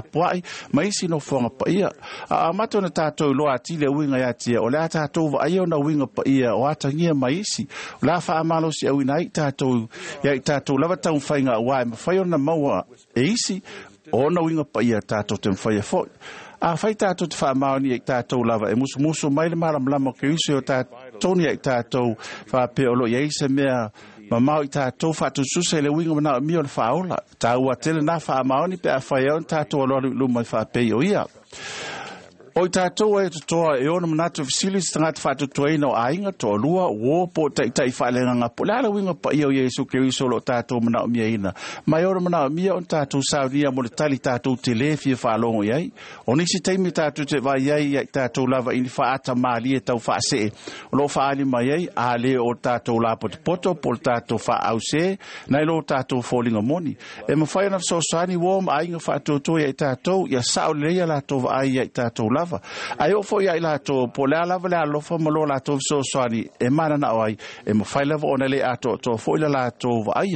puai mai sino fonga pa ia a mato na tatou lo atile winga ya tia o la tatou va ia na winga pa ia o atangia mai si la fa amalo si au nai tatou ya tatou lava tau fainga wa ma fai ona maua e isi o na winga pa ia tatou te fai fo a fai tatou te fa amao ni tatou lava e musu mai le mala mala ke isi o tatou ni tatou fa pe o lo ia se mea ma mau i tātou whātu suse le winga mana mi o le whaola. Tā ua tele nā wha maoni pe a whai au tātou alori lumai whapei o ia. O i tātou e toa e ona manatu fisilis tangata whātu tuaina o ainga toa lua wō po tai whaelenganga po lala winga pa ia o Yesu Keriso lo tātou mana o mia ina. Mai ora mana o mia o tātou saunia mo le tali tātou te le fia whalongo iai. O nisi teimi tātou te vai iai i tātou lava ini whaata maali e tau whaase. O lo whaali mai iai a le o tātou la poto po le tātou wha au se nai lo tātou fōlinga moni. E mawhai na sosani wō ma ainga whātou toi i tātou ia sao leia la tō vai i tātou lava. Ai o foi ai lato po le lava le alofa malo lato so soani e mana na ai e mo fai lava ona le ato to foi la lato vai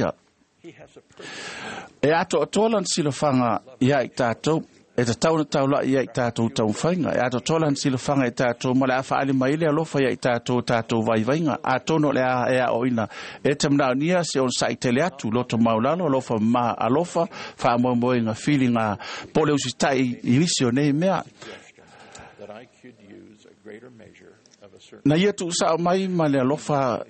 e ato tolan silofanga ia tato e te tau la ia tato tau fainga e ato tolan silofanga e tato mo le afa ali mai le alofa ia tato vai vainga ato no le e a oina e te mna nia se on sai tele atu loto maulalo alofa ma alofa fa mo moinga feelinga pole usitai inisio nei mea na ia tu sa mai ma le alofa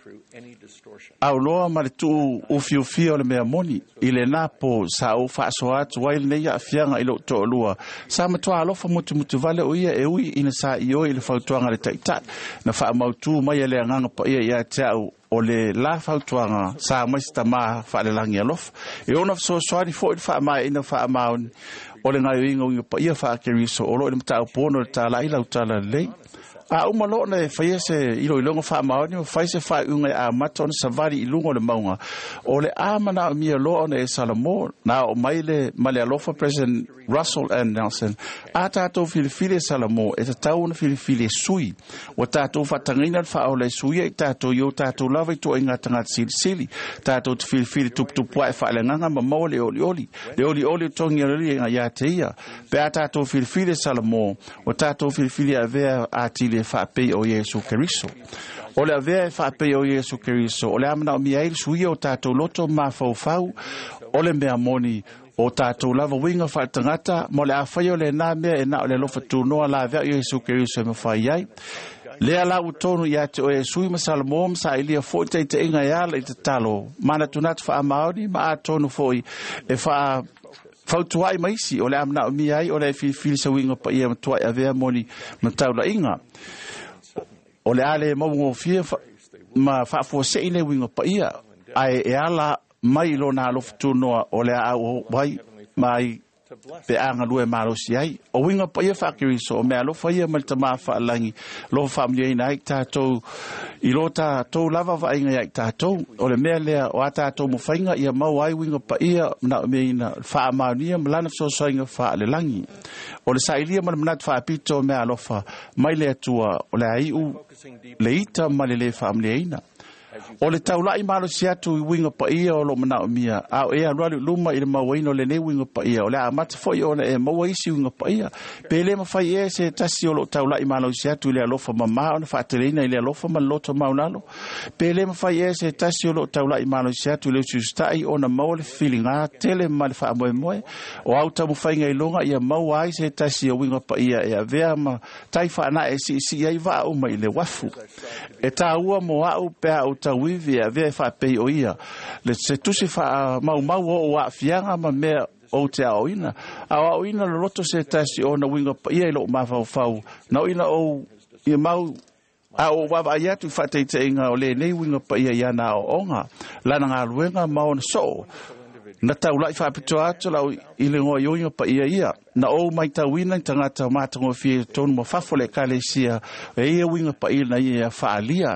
au loa ma le tu ufiufia o le mea moni i le napo sa o whaaso atu wai le neia afianga i lo to lua sa matua alofa mutu vale o ia e ui ina sa i oi le whautuanga le taitat na wha mautu mai le anganga pa ia te au o le la whautuanga sa maista maa wha le langi alofa e ona so soani fo i wha mai ina wha maun o le ngai ingo ingo pa ia wha keriso o lo i mta upono le tala ila utala lei a umalo na fai se ilo ilongo fa maoni fai se fa unga a maton savari ilungo le maunga o le amana mi lo na e salamo na o maile male alofa president Russell and Nelson a tato filifile salamo e tau na filifile sui o tato fatangina fa o le sui e tato yo tato lava to inga tanga sili tato filifile tup wa fa le nganga ma mo le oli tongi le ya teia pe tato filifile salamo o tato filifile ave atile whapei o Yesu Keriso. O le avea e whapei o Yesu Keriso. O le amana o miairi sui o tātou loto ma fau o le mea moni o tātou lava winga whaatangata mo le awhai o le nā mea e na o le lofa tūnoa la avea o Yesu Keriso e mawhai ai. Lea la utonu ia te o e sui masala mōm sa ilia fōi te inga iala i te talo. Mana tunatu wha amaoni ma a tonu fōi e wha fautuai maisi o le amana o miai o le fili sa winga pa ia matuai avea moni mataula inga. O le ale maungo fia ma whaafua se ine winga pa ia ai e ala mai lo na alofu noa o le au wai mai pe anga lue marosi ai o winga pa ia whakiriso o mea alofa ia malta maa whaalangi lo family ina ai tātou i lo tātou lava vainga ai tātou o le mea lea o a tātou mo whainga ia mau ai winga pa ia na mea ina wha amaunia malana sosainga wha le langi o le sailia mana manat wha apito mea alofa mai lea tua o le aiu le ita ma le family ina o le taulai malo si atu i winga pa ia o lo mana o mia au e aluali luma i le mawaino le ne winga pa ia o le amata foi o e mawaisi winga pa ia pe le mawhai e se tasi o lo taulai malo si atu i le alofa mama o na whaatelina i le alofa maloto maunalo pe le mawhai e se tasi o lo taulai malo si atu i le usustai o na maua le filinga tele ma le wha moe moe o au tamu whainga i longa ia maua ai se tasi o winga pa ia e a vea ma tai whaana e si ai va o mai le wafu e ta ua mo au pe au tawivi a vea whapei o ia. Le se tusi wha mau o a fianga ma mea o te a oina. A oina lo loto se tasi o na winga pa ia ilo mawhau. Na oina o ia mau a o wawa ia tu whatei te inga o le nei winga pa ia ia na o onga. Lana ngā luenga mau na so. Na tau lai whapito atu lau i le ngoa ioinga pa ia. Na o mai tauina i tangata mātango fie tonu mo whafole kalesia e ia winga pa ia na ia whaalia.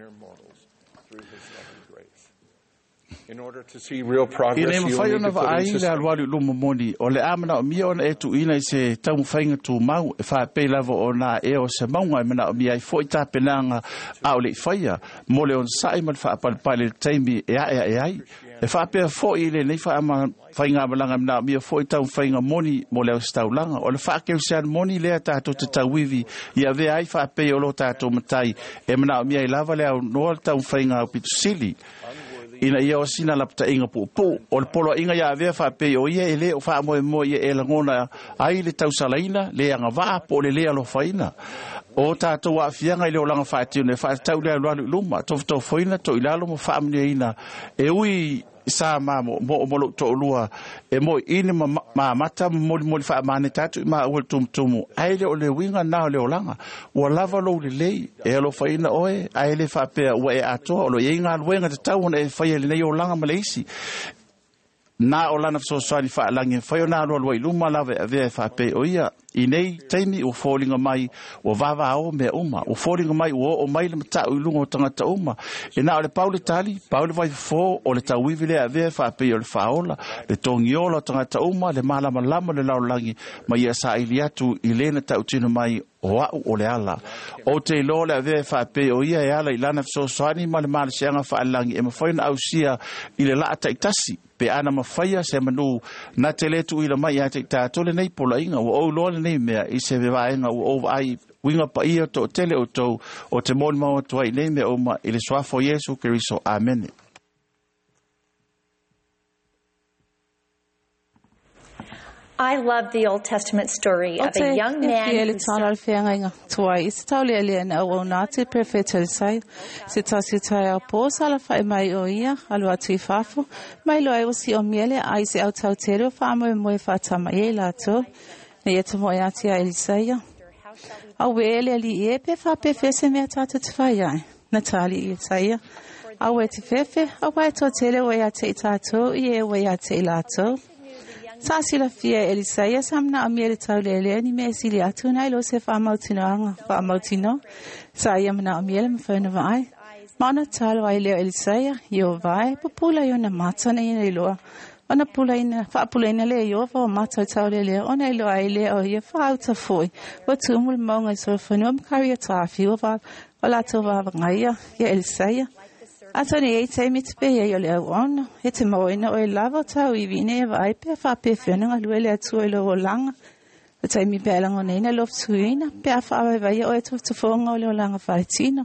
In order to see real progress, you need to put in system. O le amana o mia ona e tu ina i se tau whainga tu mau e wha pei lava o nā e o se maunga e mana o mia i fwoi tā penanga a o le whaia mo le on sai man wha apalpale teimi e ai E whapea fo I le nei whainga malanga mna mia fo I tau whainga moni mo leo staulanga. O le whakeu sean moni lea tātou te tauivi I a vea ai whapea o lo tātou matai e mana o mia I lava leo noa tau whainga o pitu sili. Ina ia o sina lapta inga pu o le polo inga ia vea whapea o ia e le o wha mo ia e langona ai le tau salaina le anga waa po le lea lo whaina. O tātou a whianga I leo langa whaatio ne whaatau lea lualu luma tofu whaina to ilalo mo whaamnia ina e ui sa mo lo to lua e mo ine mata mo wha mane tātou ma ua tumu ai leo le winga nao leo langa ua lava lo le lei e alo whaina oe ai le whapea ua e atoa o lo e inga luenga te tau hona e whaia le nei o langa maleisi na o lana fsosani fa langi fa yo na lo I luma lava ave fa pe o ia I nei taimi o fallinga mai o vava o me uma o fallinga mai o mai le mata o lungo tangata uma e na o le Paul Tali Paul vai fo o le tawivi le ave fa pe o le faola le tongiola tangata uma le malama lama le laulangi mai sa iliatu ilena ta utino mai o le ala o te lo le ave fa pe o ia e ala ilana fsosani ma le mal sianga fa langi e mafaina au sia I le la taitasi pe ana mafaya se manu na teletu ila mai ate tātole nei pola inga o lo nei mea I se vevaenga o ai winga pa ia to tele o to o te mon mau toi nei mea o ma I le swafo Yesu Keriso amen. I love the Old Testament story of a young man who Sasila fia Elisaya samna amiele taulele ni mesili atuna ilo se faamautino saya mana amiele mfano vai mana talo ai leo Elisaya yo vai popula yo na matana ilo ona pula ina le yo fa mata taulele ona ilo ai leo ye fa uta foi o tumul monga so fanom karia tafi o va ola to va ngaya ye Elisaya Atoni e te mitpe e yo le ona e te moina o lava tau I vine e vai pe fa pe fenga luele atu e lo langa e te mi pe langa nei na lof tuina pe fa vai o e tu fonga o le langa faitino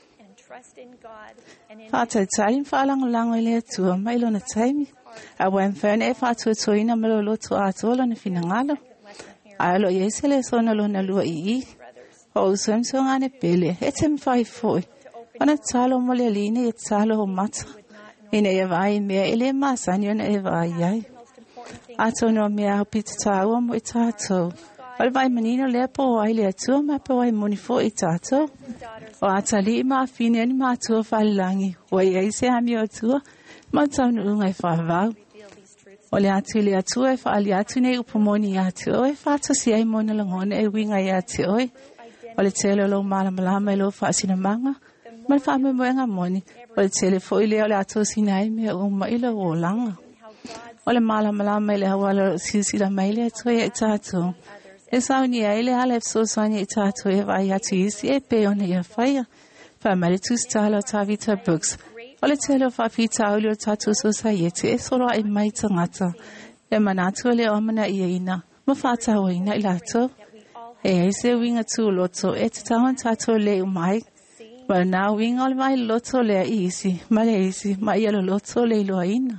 fa te taim fa langa le atu mai lo na taimi a wen fene fa tu tuina me lo tu atu lo na finangalo a lo yesele sona lo na lu I o samsung ane pele e te mfai foi Ona talo mole line e talo o mata. Ina e vai mea ele masani ona e vai ai. Ato no mea hapita tāua mo I tātou. Ol vai manino lea po ai lea tua ma po ai monifo I tātou. O atali ma fine ani ma tua whalilangi. O ai eise ami o tua ma taunu unga I whavau. O le atu lea tua e whaali atu nei upamoni atu oe whatasi ai mona langona e winga I atu oe. O le tele lo malamalama e lo whaasina manga. Mal fa me moenga moni o le telefo ile o le ato sinai me o ma ile o langa o le mala me le hawala sisila mai le to e tato e sauni ile ale so sani e tato e vai ati si e pe ona ia faia fa mali tu stalo tavita books o le tele fa fita o le tato society e solo ai mai tangata e manatu le o mana ina ma fata o ina ilato e se winga tu loto e tawan tato le mai Well, now wing all my loto le easy, Malaysi, my yellow loto le loina.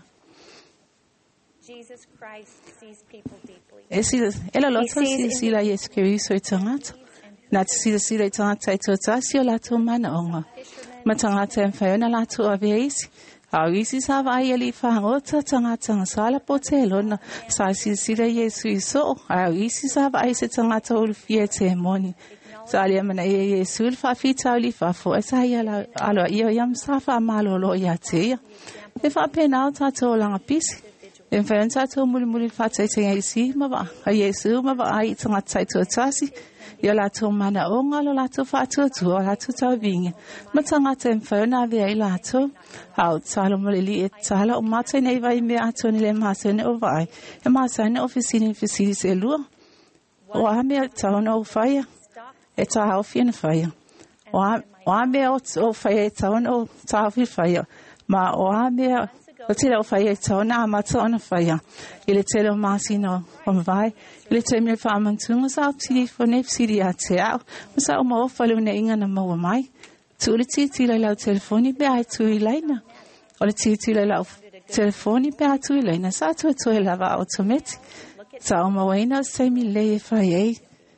Jesus Christ sees people deeply. Ela loto si la yeskeri so itangat. Nat si la itangat to tasio la to manonga. Matangata en fayona la to avies. Awisi sa vai ali fangota tangata sala potelona. Sa si la yesu so. Awisi sa vai se tangata ul fiete moni. Salia mana e sul fa fita li fa fo sa ia alo io yam sa fa malo lo ia te e fa pena ta to langa pis e fa nta to muli fa te te si ma va a yesu ma va ai tanga tai to tasi ia la to mana o ngalo la to fa to la to ta vinga ma tanga te fa na ve ai la to au salo muli li e sala o ma te nei vai me a to ni le ma se ne o vai e ma sa ne officine se lu o a me ta no fire e ta haufi na fire. O a me o fire e ta o ta haufi fire. Ma o a me O te leo whaia i tau nā mata ona whaia. I le te leo māsino o mawai. I le te mea whaamantunga sa psiri whone psiri a te au. O sa o maua whalu ne inga na maua mai. Tu le titi lai lau telefoni pe ai tu i laina. O le titi lai lau telefoni pe ai tu i laina. Sa tu e lava autometi. Sa o maua ina o seimi le e whaiei.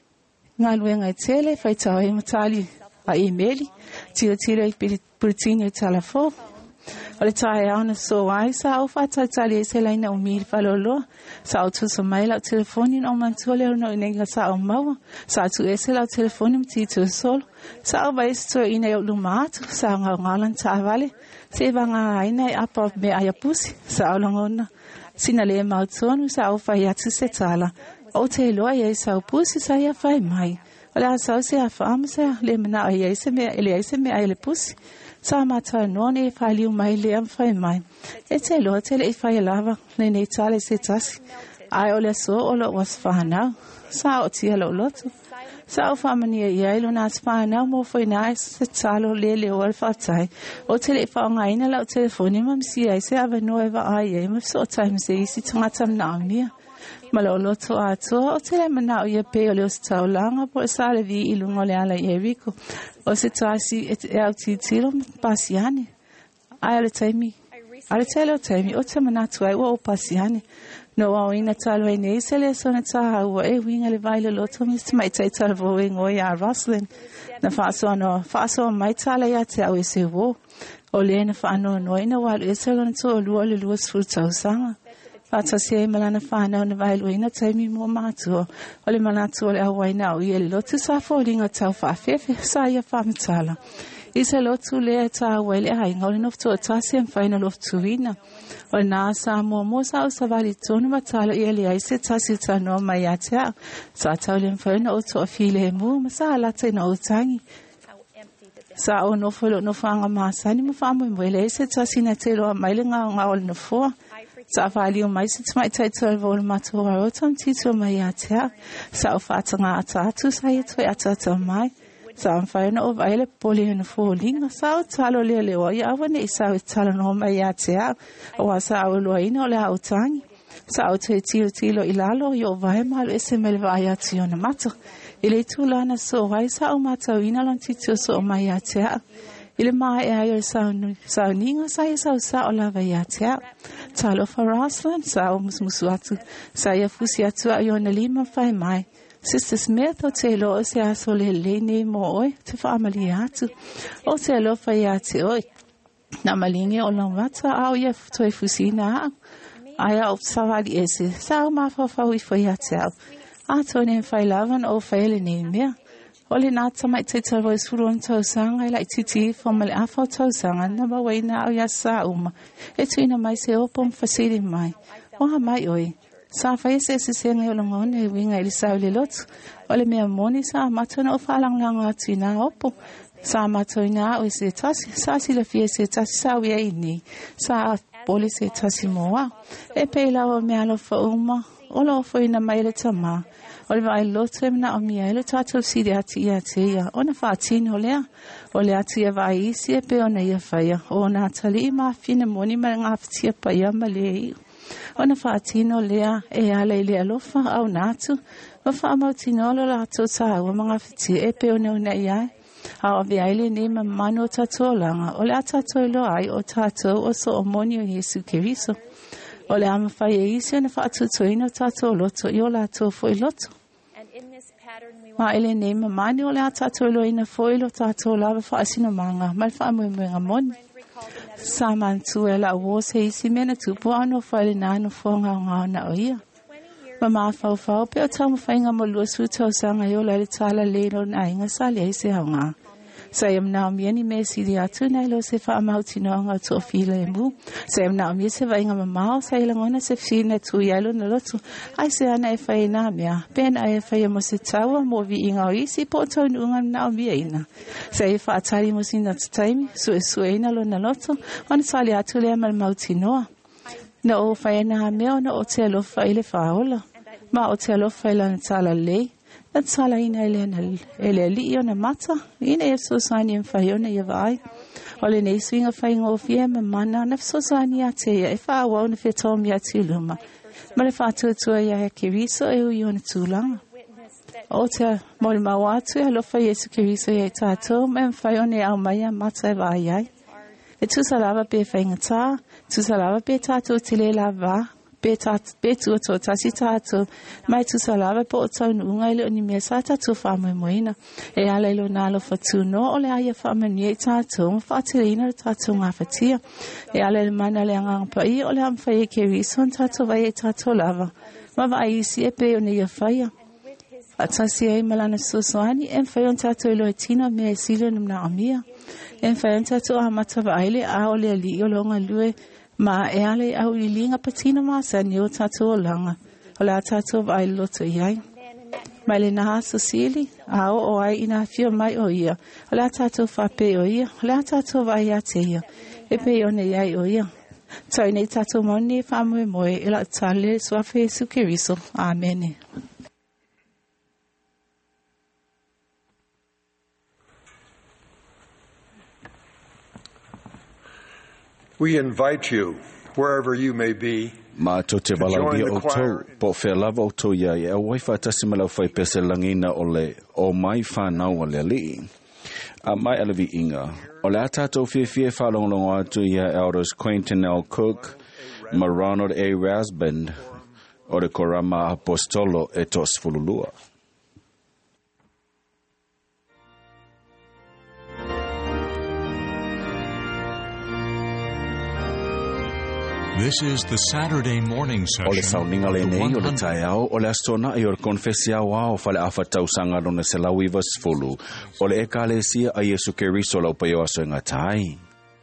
Ngā luenga i tele whai tau e matali a e-maili. Tira i puritini o talafo. O le tae au na so ai sa o whatatali e se laina o miri whaloloa. Sa o tu sa mai lau telefoni o mantua leo no inenga sa o maua. Sa tu e se lau telefoni mti tu solo. Sa o vai se tu ina o luma atu. Sa o ngau ngalan ta vale. Se vanga aina e apa me aia pusi. Sa o langona. Sina le mautonu sa o whai atu se tala. O te loa e sa o pusi sa ia whai mai. O le asau se a whaamasa le mana o ia ise mea ele ise mea ele pusi. Sa mata none e whaliu mai le am whai mai. E te loa te le i whai lava le nei tale se tasi. Ai o le so o lo was whanau. Sa o tia lo lotu. Sa o whamania i ailo nās whanau mo whai nai se talo le o alwhatai. O te le i whaonga ina lau telefoni mamsi ai se awa noe wa ai e ma so taim se isi tangatam na amnia. Malolo to ato o te le mana o ia pe o leo se taulanga po e sale vi i lungo le ala i Eriko. O se tasi e au titilo pasiane. Ai ale taimi. Ale tele o taimi o te manatu ai o pasiane. No au ina talo e nei se le sona taha ua e winga le vaile loto misi mai tai talvo e ngoi a Roslyn. Na whaasoa mai tala ia te au e se wo. O le na whaano no ina walu e se lona to o lua le lua sfuru tausanga. Fata se malana whanau na vailu ina taimi mua mātua. O le manatu o le awaina o i e lotu sa fōringa tau whaafefe sa ia whamitala. I se lotu lea ta wele hainga o le noftu o tasi am whaina loftu ina. O le nā sa mua sa o sa vali tonu matala i e le aise tasi ta noa mai atea. Sa tau le mwhaina o to a file e mua ma sa alata ina o tangi. Sa o nofolo nofanga maasani ma whaamui mwele aise tasi na te loa maile ngā o le nofoa. Sa vali o mai se mai tai tol vol matua o tam tito mai atea. Sa o whatanga atatu sa i toi atata mai. Sa am whaina o vaile poli na fōlinga. Sa o talo lea leo i awane i sa o talo no mai atea. O a sa o loa ina o le hao tangi. Sa o te tilo i lalo i o vai malo e se mele vai ati o na mata. I le tūlana so vai sa o mata o ina lan tito so o mai atea. Ile mai e ai o sau ninga sa i sau sa o lava i atea. Talo fa Roslyn sa o musmusu atu. Sa ia fusi atu a iona lima whai mai. Sister Smith o te lo o se aso le ne mo oi te whaamali atu. O te lo whai ate oi. Na malingi o langwata au ia toi fusi na au. Aia o sawali ese. Sa o mawhawhau i whai ate au. A tone whai lavan o whaile ne mea. O le nata mai te taro e suru on tausanga i lai titi whamale awhau tausanga na mawai na au ia sa uma. E tuina mai se opo mwhasiri mai. Oha mai oi. Sa whai se senga o langone e winga ili sau le lotu. O le mea moni sa matona o whalanglanga atu ina opo. Sa matoina o se tasi. Sa sila fie se tasi sa wia ini. Sa pole se tasi moa. E peila o mea lo whauma. O lo whaina mai le tama. O le vai lotu e mna o mia ele tātou siri ati ia te ia. O na whaatini o lea. O lea tia vai isi e pe o na ia whaia. O na tali i mawhine moni ma ngā whatia pa ia ma lea i. O na whaatini o lea e ala i lea lofa au nātu. O whaamautini o lo lātou tā ua mga whatia e pe o na una iai. A o vea ele ne ma manu o tātou langa. O lea tātou lo ai o tātou o so o moni o Jesu Keriso. O le ama whai e isi o na whaatutoina o tātou loto i o lātou fo i loto. Ma ele ne ma mani o le tātou lo ina fo i lo tātou lawa whaasino manga. Mai whaamuenga moni. Sa mantu e la uo se isi mena tupu ano whaile nāno whonga o ngā na o ia. Ma maa whau pe o tamu whainga mo lua su tausanga i o le tala leino na inga sa le se hao ngā. Sa iam nao mieni me siri atu na ilo se wha amauti noa ngā tō whila e mu. Sa iam nao mie se wainga mamao sa ilangona se whina tu i alo na lotu. Ai se ana e whai nā mea. Pena e whai mo se taua mo vi inga o isi po tau nuunga nao mia ina. Sa e wha atari mo sina tataimi su e ina lo na lotu. Ona sali atu lea mal mauti noa. Na o whai nā mea o na o te alofa i le whaola. Ma o te alofa i la na tala lei. Na tala ina ele li o na mata. Ina e so sani em whai ona ia vai. O le nei swinga whainga o fia me mana na fisosani a te ia e wha awau na fia tomi a tūluma. Ma le whātuatua ia e Keriso e ui o na tūlanga. O te mori maua atu e lofa Yesu Keriso ia e tātou me mwhai o ne au mai a mata e vai ai. E tūsalawa pe whainga tā, tūsalawa pe tātou te le lava, pe tua tō tasi tātou, mai tūsalawa po o tau nuunga ili o ni mea sa tātou whamui moina. E ala ilo nālo whatu no o le aia whamani e tātou, ma whatirina le tātou ngā whatia. E ala ilo mana le angang pa i o le amwhai e Keriso an tātou vai e tātou lava. Ma vai isi e pe o ne ia whaia. A tasi e malana sosoani, e mwhai on tātou ilo e tino mea e silo na amia. E mwhai on tātou a matawa aile a o le ali o longa lue, ma e ale au I linga patina ma sani o tātou o langa. O le a tātou vai loto iai. Mai le naha sosili, a o ai ina fio mai o ia. O le a tātou whape o ia. O le a tātou vai a te ia. E pe o ne iai o ia. Tau nei tātou moni e whamue moe e la tale suafe Jesu Keriso. Amen. We invite you, wherever you may be, Ma to te walauria o tau, po whea lava o tau iai, e wai whaatasi malau whai pese langina o mai whanau a le li. A mai alavi inga, o le atatou fie whalonglongo atu ia elders Quentin L. Cook, ma Ronald A. Rasband, o le korama apostolo e tos fululua. This is the Saturday morning session. O le sauninga le nei o le taiao o le astona e o le konfesia wao fale afa tausanga lona se lawi vasfulu. O le ekalesia a Yesu Keriso lau paio aso ngatai.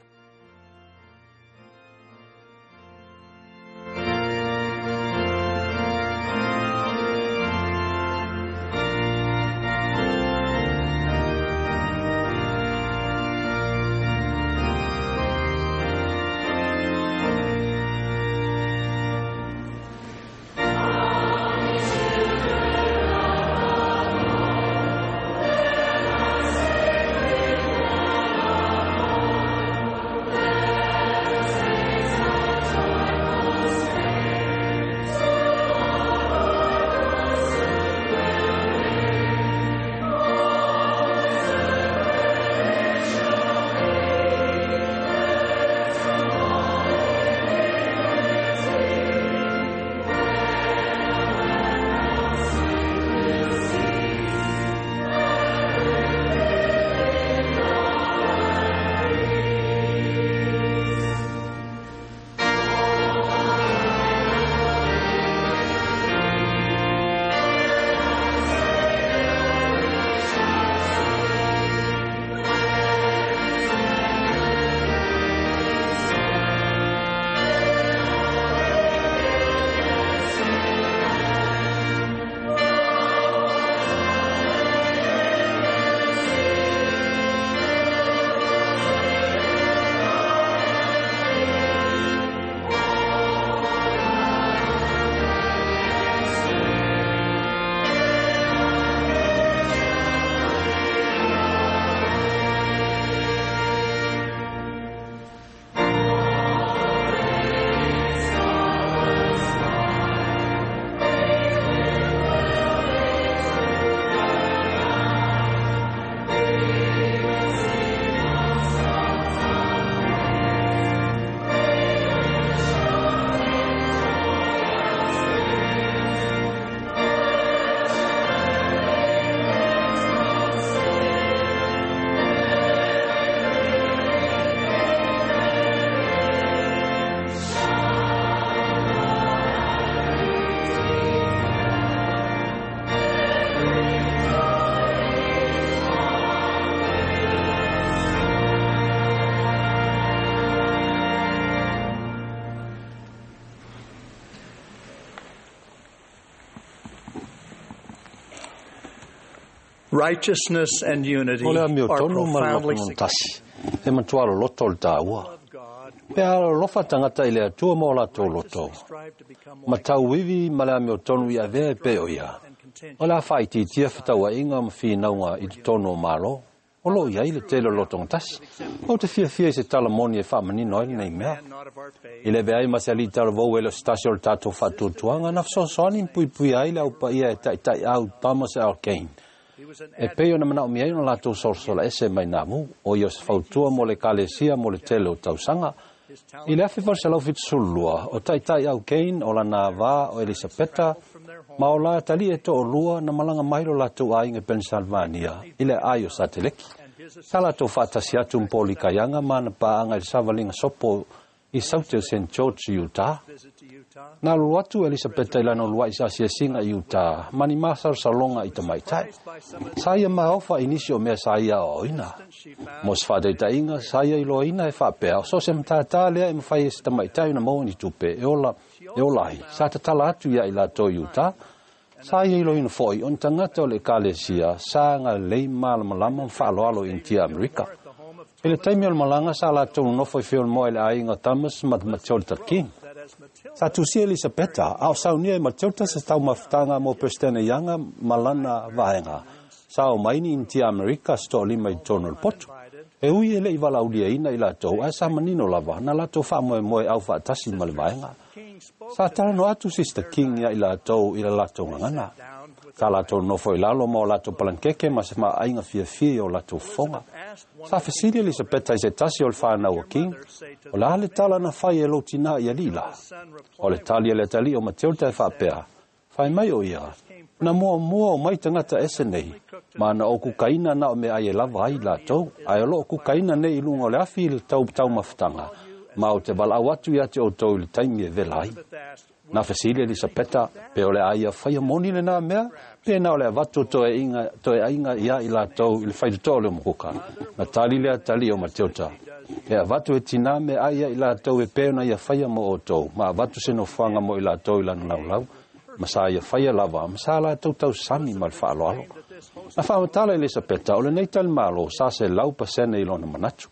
Righteousness and unity are profoundly significant. Pea lofa tangata ile atua mo la tō loto. Ma tau wiwi ma lea meo tonu ia vea pe o ia. O la whai ti tia whataua inga ma whi naunga I te tono malo. o lo ia ile tele lo tongtas o te fia se tala moni e fa mani no nei mea ile be ai masali tala vo ele stasio tato fatu tuanga na so soni pui ai la pa ia tai au Thomas Alkane e peo na mana mi ai no la to sorsola ese mai namu o yo fautua mo le kalesia mo le tele o tausanga ile afi forse lo fit sulua o tai au Kane o la nava o Elisabetta ma o la tali e to lua na malanga mai lo la tu ai nge Pennsylvania ile ayo sateleki sala to fatasia tum poli kayanga man pa anga savalinga sopo i South St. George Utah na lo watu Elisabetta ila no lua isa singa Utah mani masar salonga i tamai tai saya ma ofa inisio me saya o ina mos fa de tainga saya ilo ina e fa pe so sem tata le em fa is tamai tai na mo ni tupe e ola sa tala atu ya ila to Utah saya ilo ina foi on tangata le kalesia sa nga le mal malama fa lo in tia America ele taimio malanga sa la to no foi fiol mo ele ai nga Thomas Matilda King sa tu si Elisabetta au sa unia Matilda sa tau maftanga mo prestene yanga malana vaenga sa o maini in tia America sto lima i tono il potu e ui ele i vala ulia ina ila tau a sa manino lava na la to fa moe au fa tasi mal vaenga sa tala no atu Sister King ya ila tau ila la to ngana sa la to no foi lalo mo la to palankeke ma se ma ainga fia o la to fonga sa fesili Elisabetta i se tasi o fa na o King o la le tala na fai e lo tina ia lila o le tali le tali o Matilda e fa pea fai mai o ia na mua o mai tangata ese nei ma na o kukaina na o me ai e lava ai la tau ai o lo kukaina nei ilunga o le afi il tau maftanga ma o te bala watu ia te o tau le taimi e velai na fesili Elisabetta pe o le aia fai moni le na mea pe na o le avatu to e inga ia i la tau il fai to le mukuka na tali le tali o Matilda e avatu e tina me aia i la tau e pe na ia fai mo o tau ma avatu se no fanga mo i la tau i la lau masa ia fai lava masa la tau sami mal fa alo na fa matala Elisabetta o le nei tal malo sa se lau pasene i lona manatu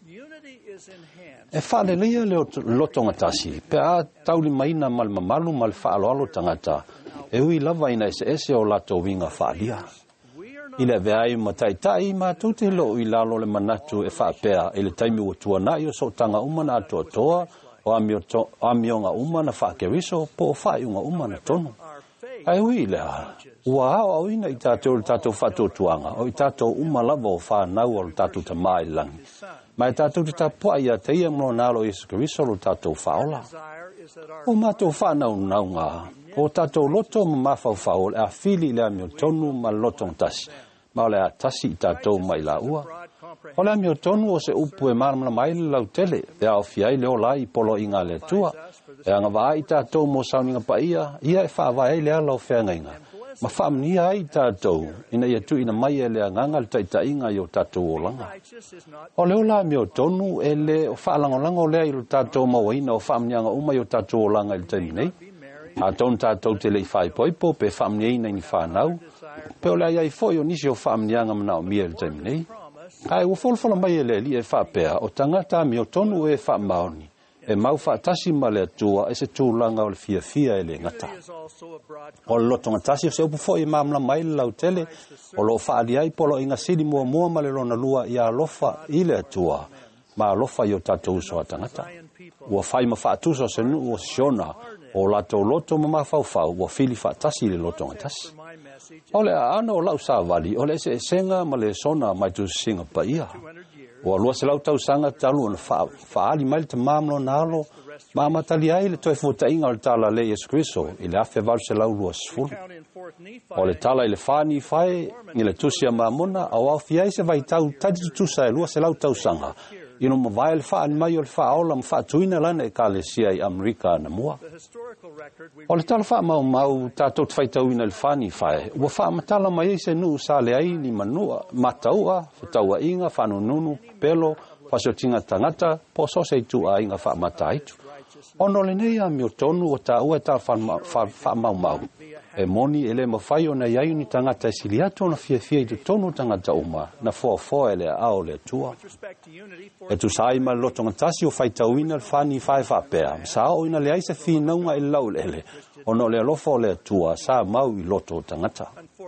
e fa le lia le lotonga tasi pe a tauli maina mal mamalu mal fa alo tangata e ui lava ina ese o la to winga fa lia ile veai matai ma tuti lo i lalo le manatu e fa pea ile taimi o tuana io so tanga umana toa o amionga umana fa keriso po fa unga umana tonu ai ui lea ua au ina i tatou fatu tuanga o i tatou umalava o fa nau o tatou tamai langi ma i tatou te tapua ia te ia mno nalo Yesu Keriso lo tatou faola o matou fa nau nga o tatou loto ma mafau le a fili le amio tonu ma loto tasi ma le a tasi i tatou mai la ua o le amio tonu o se upu e marama mai le lau tele e a ofiai le ola i polo inga le tua e anga waa i tatou mo sauninga pa ia e wha vai le ala o whenga inga ma whamnia ai tatou ina ia tu ina mai e le anganga le taita inga i o tatou o langa o leo la meo tonu e le o whaalangolango lea i lo tatou mawaina o whamnianga uma i o tatou o langa i taimi nei a ton tatou te lei whai poipo pe whamnia ina ni whanau pe o lea iai foi o nisi o whamnianga mana o mia i taimi nei ai o folfola mai e le li e whapea o tangata meo tonu e whamaoni e mau whaatasi ma le atua e se tūlanga o le fia e le ngata. O le lotonga tasi o se upu fo i mamla mai le lau tele o lo whaaliai polo inga siri mua ma le lona lua i a lofa i le atua ma lofa i o tatou uso a tangata. Ua whai ma whaatuso se nu o siona o lato loto ma mawhauwhau ua fili whaatasi le lotonga tasi. O le ana o lau sāwali o le se senga ma le sona mai tu singa pa ia. O lua se lau tau sanga talu na faali mai te mamlo nalo ma matali ai le toi fota inga o le tala le Yesu Kristo i le afe val se lau lua sfulu. O le tala i le fani fai i le tusia mamona au au fiai se vai tau tadi tutusa e lua se lau tau sanga ino ma vai le faali mai o le faaola ma faatuina lana e kalesia i Amerika na mua. O le tala faa mau tatou te faitau ina le fani fai ua faa matala mai se nuu sa le ai ni manua mataua fataua inga whanununu pelo fasotinga tangata po so se tu a inga wha mata itu ono le nei a mio tonu o ta ua ta wha mau e moni ele mawhai o na iai ni tangata siliato na fia i tonu tangata uma na fo ele ao le tua. E tu sai ma loto ngatasi o whaitauina le whani whai whapea. Sa o ina le aisa fi naunga i lau ele. O no le alofa o le tua sa mau i loto tangata.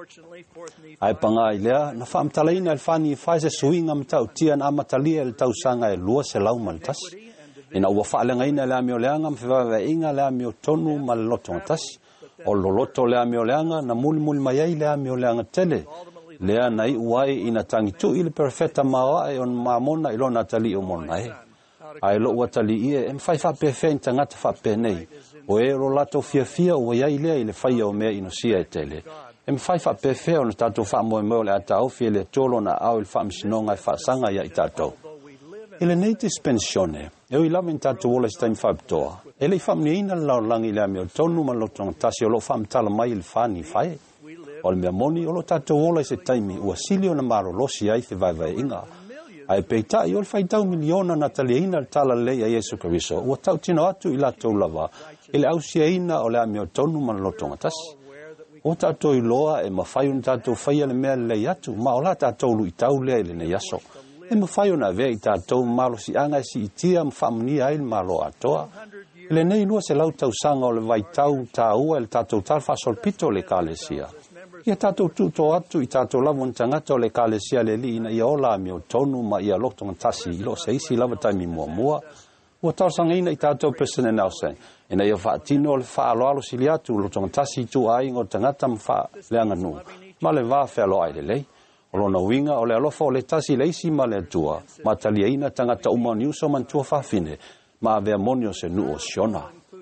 Ai panga i lea na whaamtalaina le whani whai se suinga matau tia na amatalia le tau sanga e lua se lau maltasi. Ina ua whaalenga ina le amio leanga mwhiwawe inga le amio tonu ma le loto ngatasi. O loloto le amio leanga na muli mai ai le amio leanga tele. Lea nai uai ina tangitu ili perfeta mawa e on mamona ilo natali o mona e. Ai lo ua tali ie mwhai whapefe in tangata whape nei. O e ro lato fia ua iai lea ili whaia o mea inosia e tele. Mwhai whapefe o na tatou whaamoe le atau fie le tolo na au il whaamsinonga e whaasanga ia i tatou. Ele nei dispensione, e o i lawa in tatou wola stain whaapitoa. Ele i whaamneina lau langi le amio tonu ma lo tangtasi o lo whaamtala mai il whani whae. O le mea moni o lo tatou wola i se taimi ua sili o na maro losi ai te vai inga. Ai peita i o le whaitau miliona na taliaina le tala lei a Yesu Kariso. Ua tau tino atu i latou lava. Ele au siaina o le amio tonu ma lo tangtasi. O tatou i loa e mawhai un tatou whaia le mea lei atu. Ma o la tatou lu i tau lea ile ne yaso. E mawhai o na vea i tatou malo si anga si itia mwhamunia il malo atoa. Ele nei lua se lau tau sanga o le vai tau ta ua le tatou talfa sol pito le kalesia. Ia tatou tuto atu i tatou lavon tangata o le kalesia le li ina ia ola mi o tonu ma ia loto ngantasi i lo se isi lava taimi mua. Ua tau sanga ina i tatou pesene nauseng. Ina ia whaatino o le whaaloalo sili atu loto ngantasi tu ai ngo tangata mwha le anganu. Ma le vaa whalo ai le lei. O lona winga o le alofa o le tasi le isi ma le atua. Ma talia ina tangata uma ni uso mantua whawhine. Ma avea monio se nu o siona.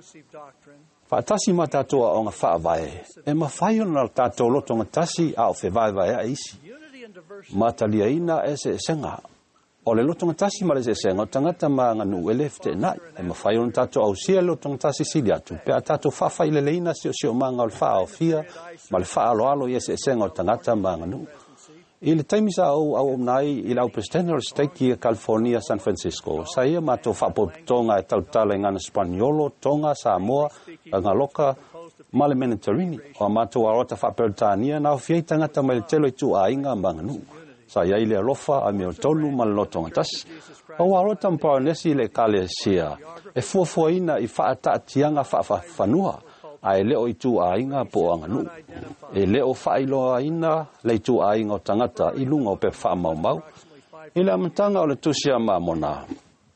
Whaatasi ma tatoa o ngā whaavae. E ma whaiona na tatou loto ngatasi a o whewaivae a isi. Ma talia ina e se senga. O le loto ngatasi ma le se senga o tangata ma nganu elefte nai. E ma whaiona tatou au sia loto ngatasi sili atu. Pea tatou whawhai le leina si o manga o le wha o fia. Ma le wha alo i e se senga o tangata ma nganu. I le taimi sa au nai i lau Presidential State ki California, San Francisco. Sa ia mātou whapotonga e tautala i ngana Spaniolo, Tonga, Samoa, ngā loka, ma le Mediterranean. O mātou arota whaperitania na o fiei tangata mai le telo i tu a inga manganu. Sa ia i le alofa a meo tolu ma le loto ngatasi. O arota mparanesi le kalesia. E fuafuaina i whaatatianga whanua. A e leo i tu a inga po anganu. E leo whailoa ina le tu a inga o tangata i lunga o pe wha mau. I le amantanga o le tusia mamona.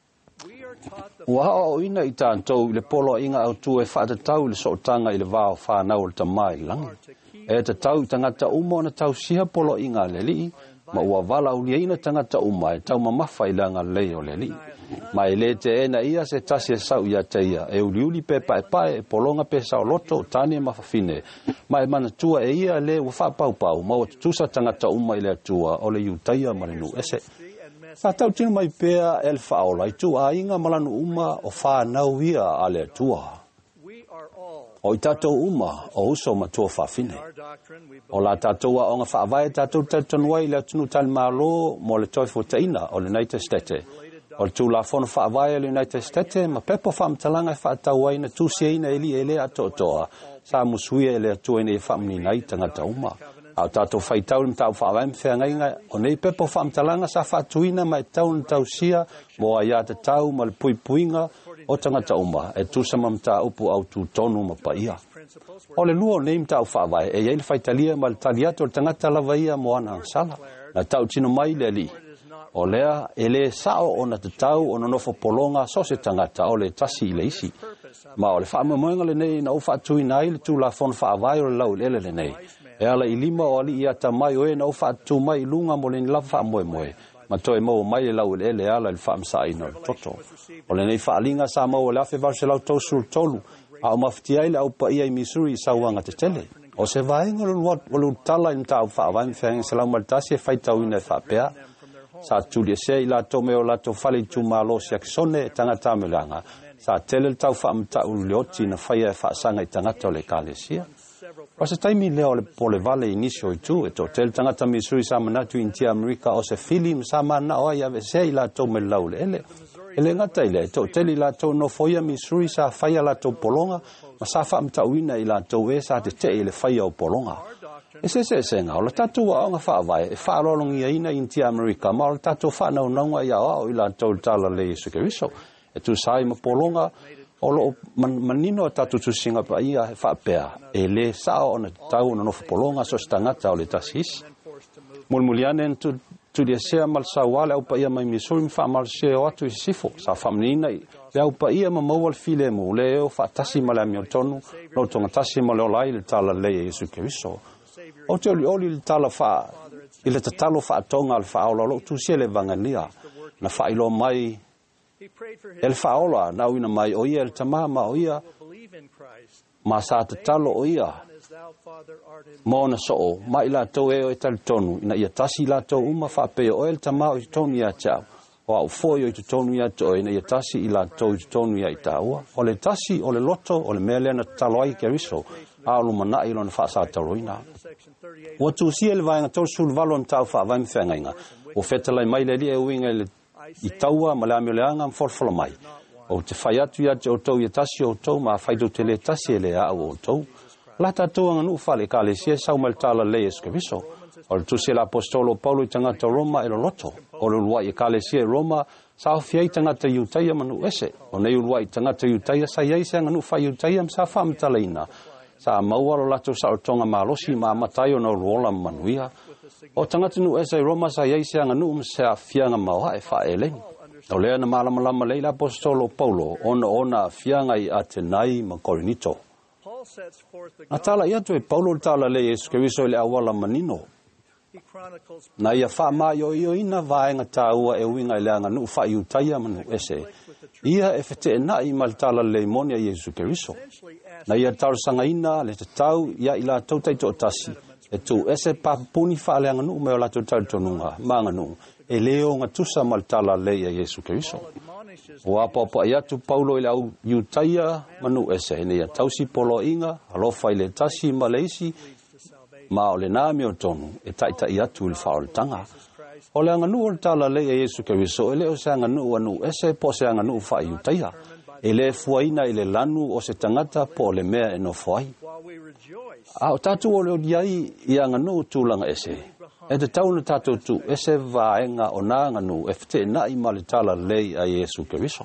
Ua o ina i tātou i le polo inga au tu e whaatatau i le sootanga i le vāo whanau le tamai langi. E te tau i tangata uma o na tau sia polo inga le li. Ma ua wala unia ina tangata uma e tau mamafa i langa leo le li. Ma e le te ena ia se tasi e sau ia te ia. E uliuli pe pae polonga pe sao loto tani e mawhawhine. Ma e mana tua e ia le ua whapau. Ma ua tusa tangata uma i le atua o le iutaia marinu ese. Sa tau tino mai pea e le whaola i tu a inga malanu uma o whanau ia a le atua. O i tatou uma o uso matua whawhine. O la tatou a o ngā whaavae tatou tatanua i le atunu tali malo mo le toifo teina o le United States. O le tū la whono whaavae le United States ma pepo whaamtalanga e whaatau ai na tūsia ina ili e le atoa. Sa musuia e le atua ina e whaamni nai tangata uma. Au tatou whaitau le mtau whaavae mwhea ngainga o nei pepo whaamtalanga sa whaatuina ma e tau na tausia mo a ia te tau ma le puipuinga o tangata uma e tūsama mta upu au tū tonu ma pa ia. O le lua o nei mtau whaavae e iaile whaitalia ma le taliato le tangata lava ia mo ana angsala. Na tau tino mai le li. O lea e le sao o na te tau o na nofo polonga so se tangata o le tasi i le isi. Ma o le whaamoenga le nei na uwhaatui nai le tū la whon whaavae o le lau ele le nei. E ala i lima o ali i ata mai o e na uwhaatu mai lunga mo le nilawa whaamoe. Ma toe mau mai le lau ele ala le whaamsa ina le toto. O le nei whaalinga sa mau o le afe se lau tausul tolu. A o mafti ai le au pa ia i Missouri i sauanga te tele. O se vaenga o lu tala in tau whaavae mwhenga se lau maltasi e whaitau ina e whaapea. Sa tuli se i la tome o la to fale tu malo se aksone e tangata melanga. Sa tele tau whaamta u leoti na whaia e whaasanga i tangata o le kalesia. O se taimi leo le pole vale inisio i tu e to tel tangata Missouri sa manatu intia Amerika o se filim sa mana o ia se i la tome lau le ele. Ele ngata ile to teli la to no foia Missouri sa whaia la to polonga Ma sa fa mtauina I lātou e sa te le whai au polonga. E se senga, o la tātou a onga wha vai, e wha rolongi a ina in ti Amerika, ma o la tātou wha nau naunga I au I lātou tala le Yesu Keriso. E tu sai ma polonga, o lo manino a tātou tu singa pa ia e wha pēa, e le sao o na tau na nofu polonga so stangata o le tasis. Mulmuliane en tu dia sea mal sa wale au pa ia mai misuri mi wha mal se o atu I sifo, sa whamnina le au pa ia ma maual file mu, le o wha tasi ma le amio tonu, lo tonga tasi ma le o lai le tala le Yesu Keriso. O te oli le tala wha, I le tatalo wha atonga al wha aula, lo tu sia le vangania, na wha ilo mai, el wha aula, na uina mai o ia, el tamama o ia, ma sa tatalo o ia, Mona so mai la to e tal tonu ina ia tasi la to uma fa pe o el tama o tonu ia cha o au foi o tonu ia to ina ia tasi I la to tonu ia itaua o le tasi o le loto o le mele na taloi Keriso a lo mana I lon fa sa taloina o tu si el vai na to sul valon tau fa vai mfenga o fetela mai le e winga le I taua malami le anga forfola mai o te fai atu ia o to ia tasi o to ma fai do tele tasi le a o to la tatua nganu fale kalesia sau maltala le Yesu Keriso o tu se l'apostolo Paulo I tangata Roma e lo loto o lo lua I kalesia Roma sa fiai tangata Iutaia manu ese o nei lua I tangata Iutaia sa iai se nganu fa Iutaia sa fam talaina sa maua lo lato sa o tonga malosi ma matayo no rola manuia o tangata nu ese Roma sa iai se nganu sa fianga maua e fa ele o lea na malama le l'apostolo Paulo ona fianga I Atenai ma Korinito na tala ia tu e Paulo tala le Yesu Keriso le awala manino na ia wha mai o ina vaenga tāua e winga I leanga nu wha Iutaia manu ese ia e fete e nai mal tala le monia Yesu Keriso na ia taurasanga ina le te tau ia I la tau taito o tasi e tu ese papuni wha leanga nu me o la tau tonunga maanga nu e leo nga tusa mal tala le Yesu Keriso o apa ia tu Paulo I le au Iutaia manu ese ne ia tausi polo inga alofa I le tasi Malaysi ma o le nami o tonu e taita I atu il whaoltanga o le anganu o le tala le Yesu Keriso e leo se anganu anu ese po se anganu wha Iutaia e le fuaina I le lanu o se tangata po le mea e no fuai a o tatu o le o diai I anganu tūlanga ese e te tauna tātou tu ese vaenga o nā nganu e fte na I ma le tala lei a Yesu Keriso.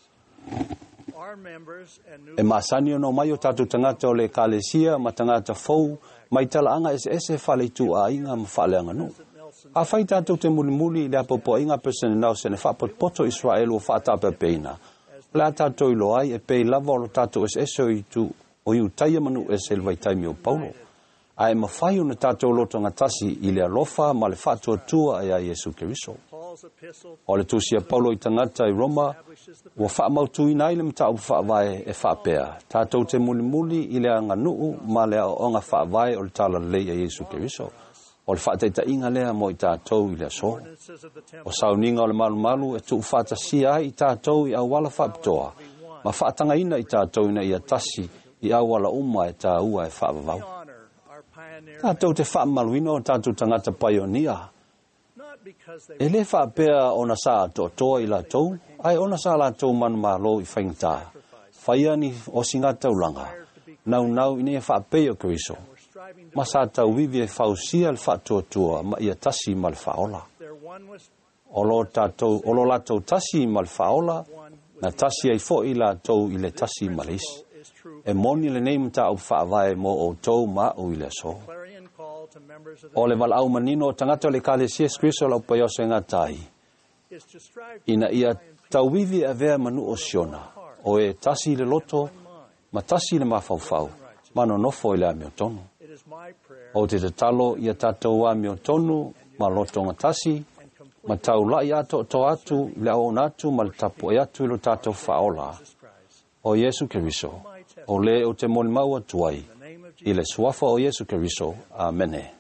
E masani o no mai o tātou tangata o le kalesia ma tangata fau mai tala anga ese whale tu a inga ma whale nganu. A whai tātou te muli le apopo inga pesene nau se ne whapoto Israel o whaatapa peina. Le tātou ilo ai e pei lava o tātou ese o I tu o Iutaia manu ese il vaitaimi o Paulo. Ai mawhai una tātou loto ngatasi I le alofa ma le whatua tua a Yesu Keriso. O le tusia Paulo I tangata I Roma, o whaamautu I nai le mtau whaavae e whaapea. Tātou te muli I le anga nuu ma le onga whaavae o le tala lei a Yesu Keriso. O le whaataita inga lea mo I tātou I le aso. O sauninga o le malu e tu whaatasia I tātou I awala whaapitoa. Ma whaatanga ina I tātou ina I atasi I awala uma e tā ua e whaavavau. Tātou te whaamaluina o tātou tangata paionia. E le whaapea o na sā toa I la tau, ai o na sā la tau manu malo I whaingata. Whaia ni o singa taulanga, nau ine e whaapea o Keriso. Ma sā tau vivi e whausia le whaatuatua ma ia tasi ma le whaola. O lo la tau tasi ma le whaola, na tasi ai fo I la tau I le tasi ma le isi. E moni le nei mta au whaavae mo o tau ma o I le so. O le wala au manino o tangata o le kalesia Keriso lau pai o se ngatai. Ina ia tauwiwi a vea manu o siona. O e tasi le loto, ma tasi le mawhauwhau. Mano nofo I le amio tonu. O te talo ia tatou amio tonu, ma loto ngatasi, ma tau lai ato to atu, le au natu, ma le tapu e atu ilo tatou whaola. O Yesu Keriso, o le o te moni maua tuai, I le suafa o Yesu Keriso. Amene.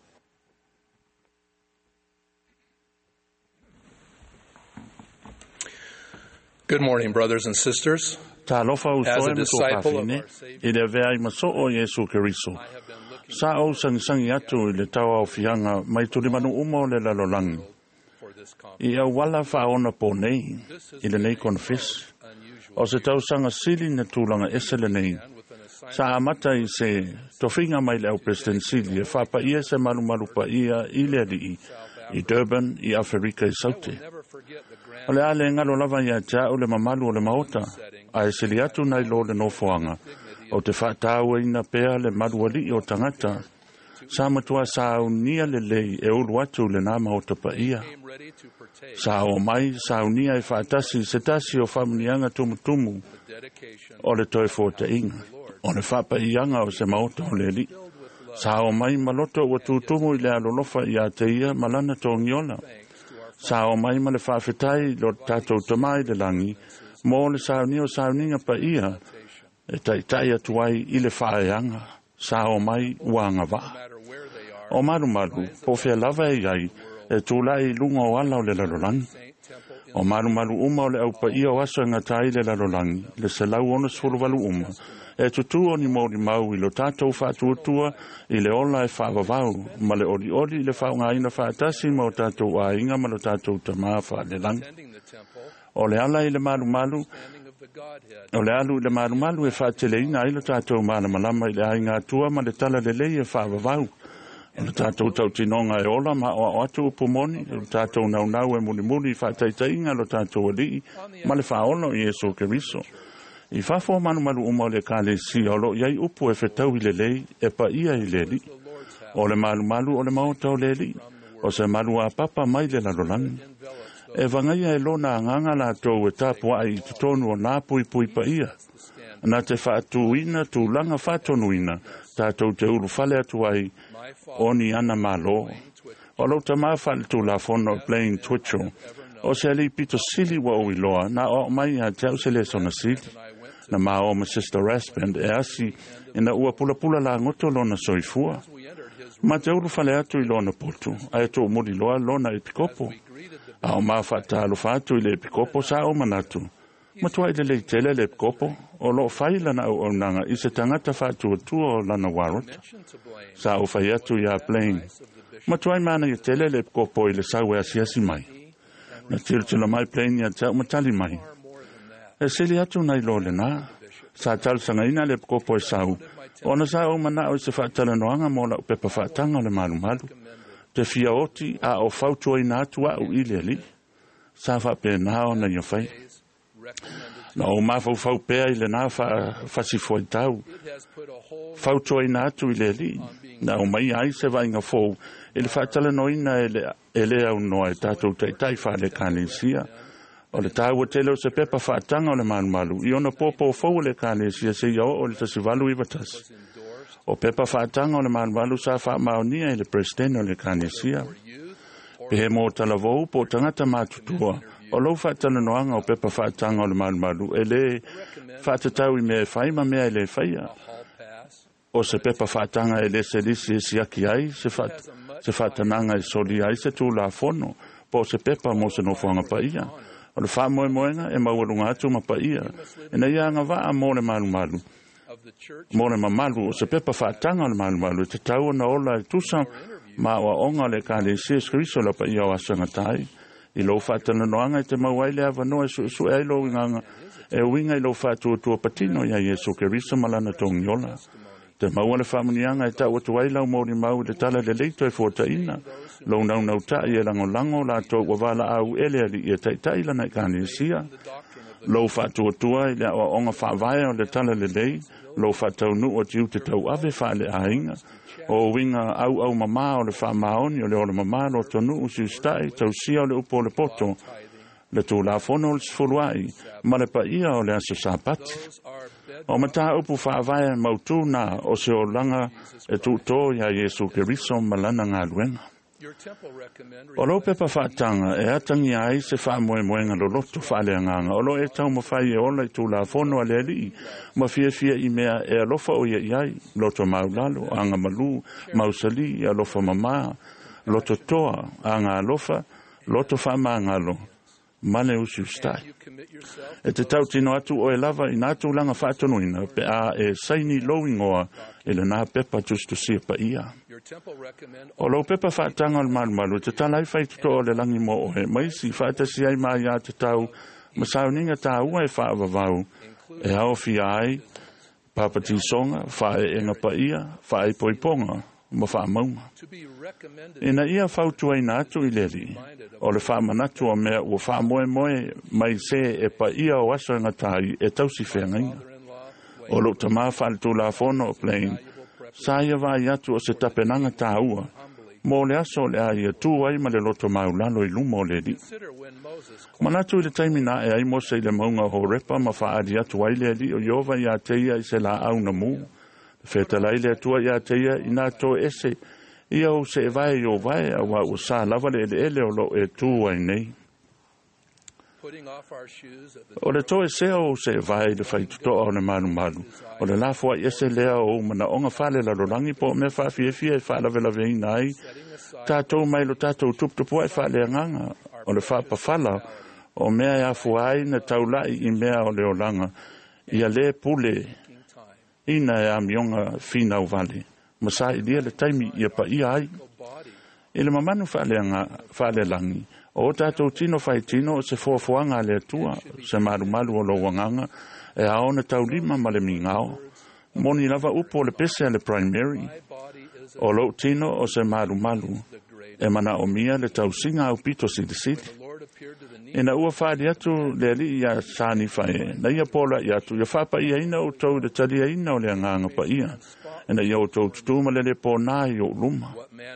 Good morning, brothers and sisters. As a disciple of our Savior, sa o sangi atu le tawa o fianga mai tuli manu umo le lalolangi. I au wala whaona po nei, I le nei confess. O se tau sanga sili na tūlanga ese le nei. Sa amata I se tofinga mai le au presidensilia fa pa ia se malu pa ia I le ali I Durban I Afrika I Saute. O le ale ngalo lava ia ja o le mamalu o le maota a se li atu nai lo le nofoanga o te whaatau ina pea le maruali o tangata sa matua sa unia le lei e ulu atu le nama o pa ia. Sa o mai sa unia e whaatasi se tasi o whamunianga tumutumu o le toi fōta inga. O le whapa ianga o se maota o le li. Sa o mai maloto o tutumu I le alolofa I a te ia malana tō ngiola. Sa o mai ma le whawhetai lo tātou tamai le langi mō le sauni o sauninga pa ia e tai atuai I le whaeanga. Sa o mai uanga wa. O maru po whea lava e iai e tūlai lunga o ala o le lalolangi. O maru uma o le au pa ia o aso ngatai le lalolangi le se lau ona sfuluwalu uma. E tutu o ni mauri mau I lo tātou whātuatua I le ola e whaavavau ma le ori le whaunga ina whaatasi ma o tātou a inga ma lo tātou tamaa whaalelangi. O le ala I le maru o le alu le maru e whaatele ina I lo tātou malama I le ainga tua ma le tala le lei e whaavavau. O le tātou tautinonga e ola ma o atu upumoni, o le tātou naunau e muni whaataitainga lo tātou alii ma le whaono I Yesu Keriso. I whafo manu uma o le kāle si o lo iai upu e whetau I le lei e pa ia I le li. O le malu o le maota o le li. O se malu a papa mai le lalolani. E vangaia e lona anganga la tau e tāpua I tutonu o nā pui pa ia. Na te whaatuina tu langa whaatonuina tātou te uru whale atu ai oni ana malo. O lo ta mawhale tu la fono playing Twitcho. O se ali pito sili wa o iloa na o mai a tau se le sona sili. Na mao ma Sister Raspend e asi ina ua pula la ngoto lona soifua. Ma te uru whale atu I lona potu. A e tō muri loa lona I pikopo. A o maa whaatalo whaatu I le pikopo sa o manatu. Ma tua I le tele le pikopo. O lo whaila na au nanga I se tangata whaatu atua o lana warota. Sa o whai atu I a plane. Ma tua I mana I tele le pikopo I le sawe asiasi mai. Na tila mai plane I a tau matali mai. E sili atu nai lo le nā. Sa tal sanga ina le pikopo I sau. O na sa o mana o se whaatala noanga mo la upepa whaatanga o le malu. Te fia oti a o whautua I nā tua o ili ali. Sa whape nā o na ia whai. Na o mawhau pēa I le nā whasifo I tau. Whautua I nā tu I le ali. Na o mai ai se vainga fōu. E le whaatala noina e le au noa e tātou tai whale kānesia. O le tāua tele o se pepa whaatanga o le malu. I ona pōpō fōu le kānesia se iau o le tasivalu I watasi. O pepa whaatanga o le malu sa whaamaunia I le presidente o le kānesia. Pehe mō talavou po tangata mātutua. O lau whaatana noanga o pepa whaatanga o le malu. E le whaatatau I mea whai ma mea I le whaia. O se pepa whaatanga e le se lisi e siaki ai. Se whaatananga e soli ai se tū la fono. Po se pepa mo se nofuanga pa ia. O le wha moenga e mauarunga atu ma pa ia. E na ia anga waa mo le malu. Mo le mamalu o se pepa whaatanga o le malu. Te tau na ola e tusa ma o onga le kāle se skriso la pa ia o asanga tai. I lo whaatana noanga I te mauai le ava no e su e lo inganga. E winga I lo whaatuatua patino ia Yesu Keriso malana tōngiola. Te maua le whamunianga e tau atu ailau mōri mau le tala le leito e fōtaina. Lo nau tai e lango la tō wawala au ele ali e tai lana I kānesia. Lo whaatuatua I le o onga whaavaya o le tala le lei. Lo whaatau nu o tiu te tau ave whaale ainga. O winga au mama o le whaamaoni o le ora mama lo tonu usi ustai tau sia o le upo o le poto. Le tō la fono o le sfoluai. Ma le pa ia o le aso sāpati. O mata upu whaavaya mautuna o se o langa e tūtō ia Yesu Keriso malana ngā luenga. O lo pepa whaatanga e atangi ai se wha moenga lo loto whaaleanganga. O lo e tau mawhai e ola I tū la fono a le ali. Ma fia I mea e alofa o iai. Loto maulalo, anga malu, mausali, alofa mama, loto toa, anga alofa, loto whamangalo. Mane usi ustai. E te tau tino atu o e lava I nā tūlanga whaatonuina pe a e saini loingoa e le nā pepa justu sia pa ia. O lo pepa whaatanga o malu te talai whaituto o le langi mo o he maisi whaatasi ai mai a te tau masauninga tā ua e whaavavau e hao fia ai papatisonga, whae enga paia, whae poiponga, ma wha maunga. Ina ia whautua ina atu I leri, o le wha manatu o mea ua wha moe mai se e paia o aso inga tai e tausi whengainga. O lo ta maa whale tu la fono o plain, sa ia vai atu o se tapenanga tā ua, mo le aso le ai tu ai ma le loto maulalo I lumo le di. Manatu I le taimina e ai mo se le maunga ho repa ma wha adi atu ai le di o Iova ia teia I se la au na mu. Whetala I le atua ia teia I nā to ese ia o se vai o vai a wa o sa lava le ele o lo e tu ai nei. O le toe se o se vai le fai tuto o le manu manu. O le lafua I ese lea o mana onga whale la rolangi po me wha fie e wha lave lave nai. Tātou mai lo tātou tuptupu ai wha le nganga. O le wha pawhala o mea ia fuai na taulai I mea o le olanga. Ia le pule ina e amionga fina o vale. Masa I lia le taimi ia pa ia ai. Ile mamanu wha le langi. O tātou tino whai tino o se fuafuanga le atua, se maru o lo wanganga, e aona tau lima ma le mingao. Moni lava upo le pese le primary. O lo tino o se maru, e mana o mia le tau singa au pito sidi. Ina ua whaari atu le ali ia sani whae, na ia pola I atu, ia whapa ia ina o tau le talia ina o le anganga pa ia. Ina ia o tau tutuma le po nai o luma.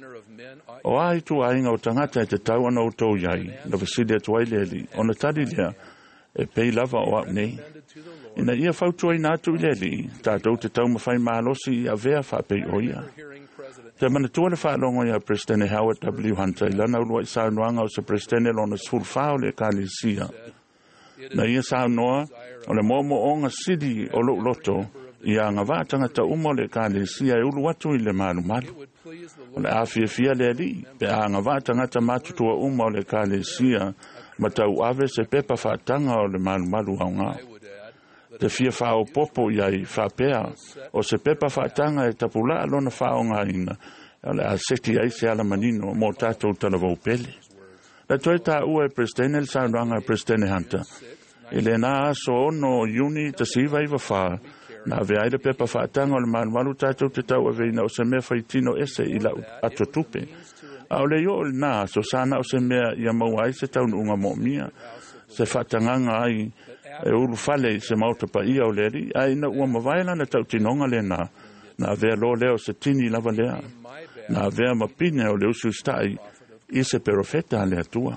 O ai tu ainga o tangata e te tau ana o tau iai, na vasile atu ai le ali, o na tali lea, e pei lava o au nei. Ina ia whautua ina atu I le ali, tātou te tau mawhai mahalosi I a vea whapei o ia. Te mana tua le whaalongo ia Presidente Howard W. Hunter, I lana urua I saunoanga o se Presidente lona sulfao le kālisia. Na ia saunoa, o le momo onga sidi o lo loto, ia ngā vātanga ta umo le kālisia e ulu atu I le malu. O le awhiawhia le ali, pe a ngā vātanga ta matutua umo le kālisia, ma tau ave se pepa whātanga o le malu au ngā. Te fia whao popo iai whapea, o se pepa whaatanga e tapula alona whao ngā ina, ale a seti ai se ala manino, mō tātou talavau pele. La toi tā ua e Presidente el saunanga Presidente Hunter, ele nā aso ono Iuni ta siva iwa wha, na ve aile pepa whaatanga o le malu tātou te tau a veina o se mea whaitino ese I lau ato tupe. A ole yo o le nā, so sana o se mea ia maua ai se taunu unga mo mia, se whaatanganga ai, e uru fale se mauta pa ia o leri, a ina ua mawaila na tau tinonga le na vea lo leo se tini lava lea, na vea mapine o leo sustai I se perofeta le atua.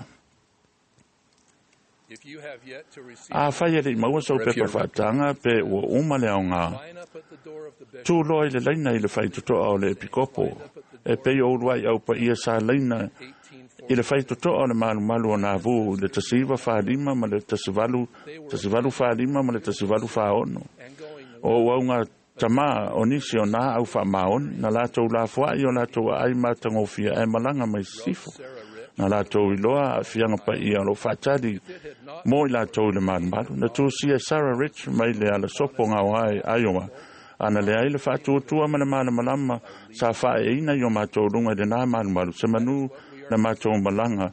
A whaia le maua sau pepa whaatanga pe ua uma leo ngā. Tū loi le leina I le whaitutoa o le epikopo, e pei o uruai au pa ia sa leina I le whaitutoa o le malu o nā vu, le tasiva whaalima ma le tasivalu whaalima ma le tasivalu whaono. O waunga tama o nisi o nā au whamaon, na lātou la fuai o lātou ai matangofia e malanga mai sifo. Na lātou I loa a whianga pa ia lo whaatari mo I lātou le malu. Na tūsia Sarah Rich mai le ala sopo ngā wai Iowa. Ana le ai le whaatuotua ma le malama sa whae ina I o mātou runga de nā malu. Se manu na mātou malanga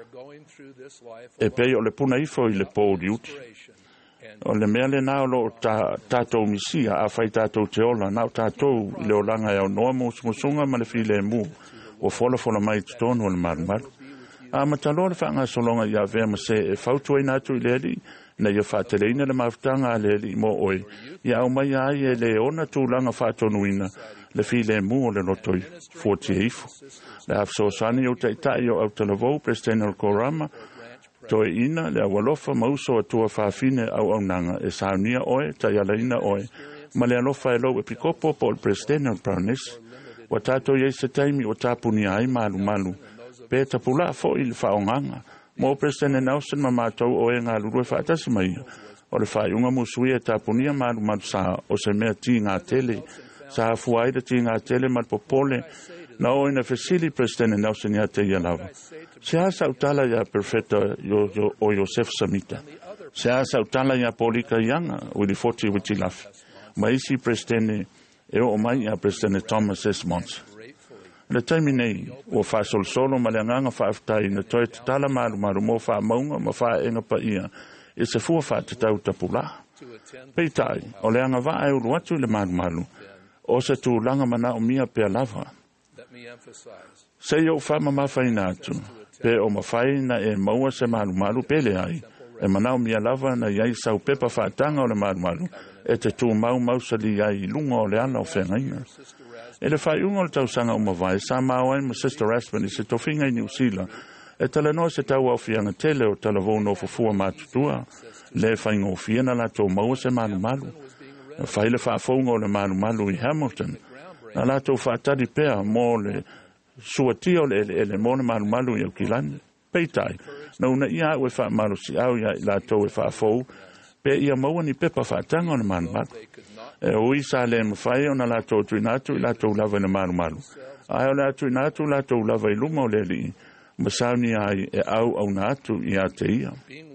e pei o le puna ifo I le pōri uti. O le mea le nā o lo tātou misia a whai tātou te ola, nā o tātou I le olanga e o noa musunga ma le while e mu o fola mai titono o le maru. A matalo le whanga solonga I a vea ma se e whautua I nātu I le eri, na ia whaateleina le mawhtanga a le eri mo oi. Ia au mai ai e le ona tūlanga whaatonuina le while e mu o le lotoi, fuoti e ifo. Le afsosani o taitai o Autalavou, Presidente Korama, toe ina le awalofa mauso atua whaafine au nanga e saunia oe, tai alaina oe, ma le alofa e lau e pikopo po le Presidente Brownis, wa tātou iei se taimi o tāpuni ai malu, pe tapula fo I le whaonganga, mo Presidente Nelson ma mātou oe ngā lurue whaatasi mai, o le whaiunga musui e tāpunia malu sa o se mea ti ngā tele, sa fuaida ti ngā tele malpopole, na o ina fesili Presidente Nelson ia te ia lava. Se asa utala ia perfeta o Joseph Samita. Se asa utala ia Polika Ianga, uli 40 witi lafi. Ma isi Presidente e o mai ia Presidente Thomas S. Mons. Le taimi nei, o wha solo ma le anganga whaaftai na toi te tala maru mo wha maunga ma wha enga pa ia, e se fua wha te tau tapula. Peitai, o le anga vae ulu atu le malu o se tūlanga mana o mia pea lava. Se yo whama mawhaina atu, pe o mawhaina e maua se malu pele ai, e mana o mia lava na iai sau pepa whaatanga o le malu, e te tū mau sali ai lunga o le ana o whengaina. E le whai unga o le tausanga o mawai, sa mau ai ma Sister Raspberry se tofinga i New Zealand, e tala noa se tau au fianga tele o tala vono fufua matutua, le whai ngō fiana la tō maua se malu. Whai le whaafonga o le malu i Hamilton, na la tō whaatari pea mō le suatia o le mōna malu i au kilani. Peitai, na una ia ue wha malu si au ia la tō e whaafou, pe ia maua ni pepa whaatanga o le malu. E ui sa le mwhai o na la tō tuinatu i la tō lava i le malu. Ai o la tuinatu la tō lava i luma o le li, masauni ai e au na atu i a te ia.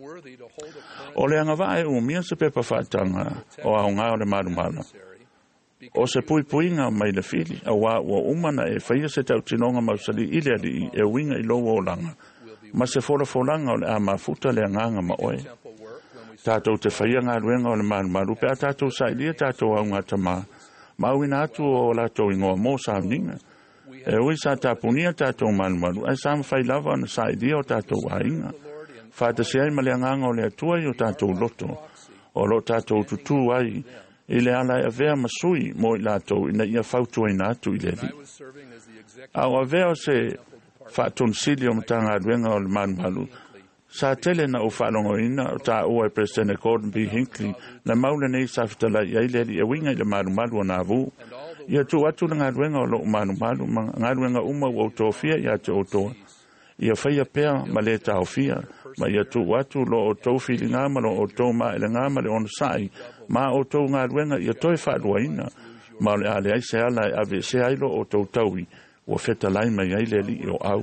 O le anga vae o mia se pepa whaatanga o au ngā o le malu. O se puinga mai le fili, a wā ua umana e whaia se tau tinonga mausali i le ali e winga i loa o langa. Ma se folanga o le a mafuta le anganga ma oe. Tātou te whaia ngā ruenga o le malu, pe a tātou sa ilia tātou au ngā tama. Mauina atu o lātou ingoa mō sa mninga. E ui sa tāpunia tātou malu, ai sa mwhai lava na sa ilia o tātou wainga. Whāta se ai ma le anganga o le atua i o tātou loto. O lo tātou tutu ai, i le ala e vea masui mo i lātou ina ia whautua ina atu i le li. Au a vea o se whaatun sili o matanga ruenga o le malu, sa tele na o whaalongo ina o tā ua e President Gordon B. Hinckley na maule nei sa whitala i aileli e winga i le malu o nā vu. Ia tu atu na ngā ruenga o lo malu, ngā ruenga uma o tōwhia i ate o toa. Ia whaia pēr ma le tāwhia, ma ia tu atu lo o tōwhili ngā malo o tō ma ele ngā male on sai, ma o tō ngā ruenga ia toi whaadua ina, ma le ale ai se ala e ave se ailo o tō taui, o wheta lai mai aile li o au.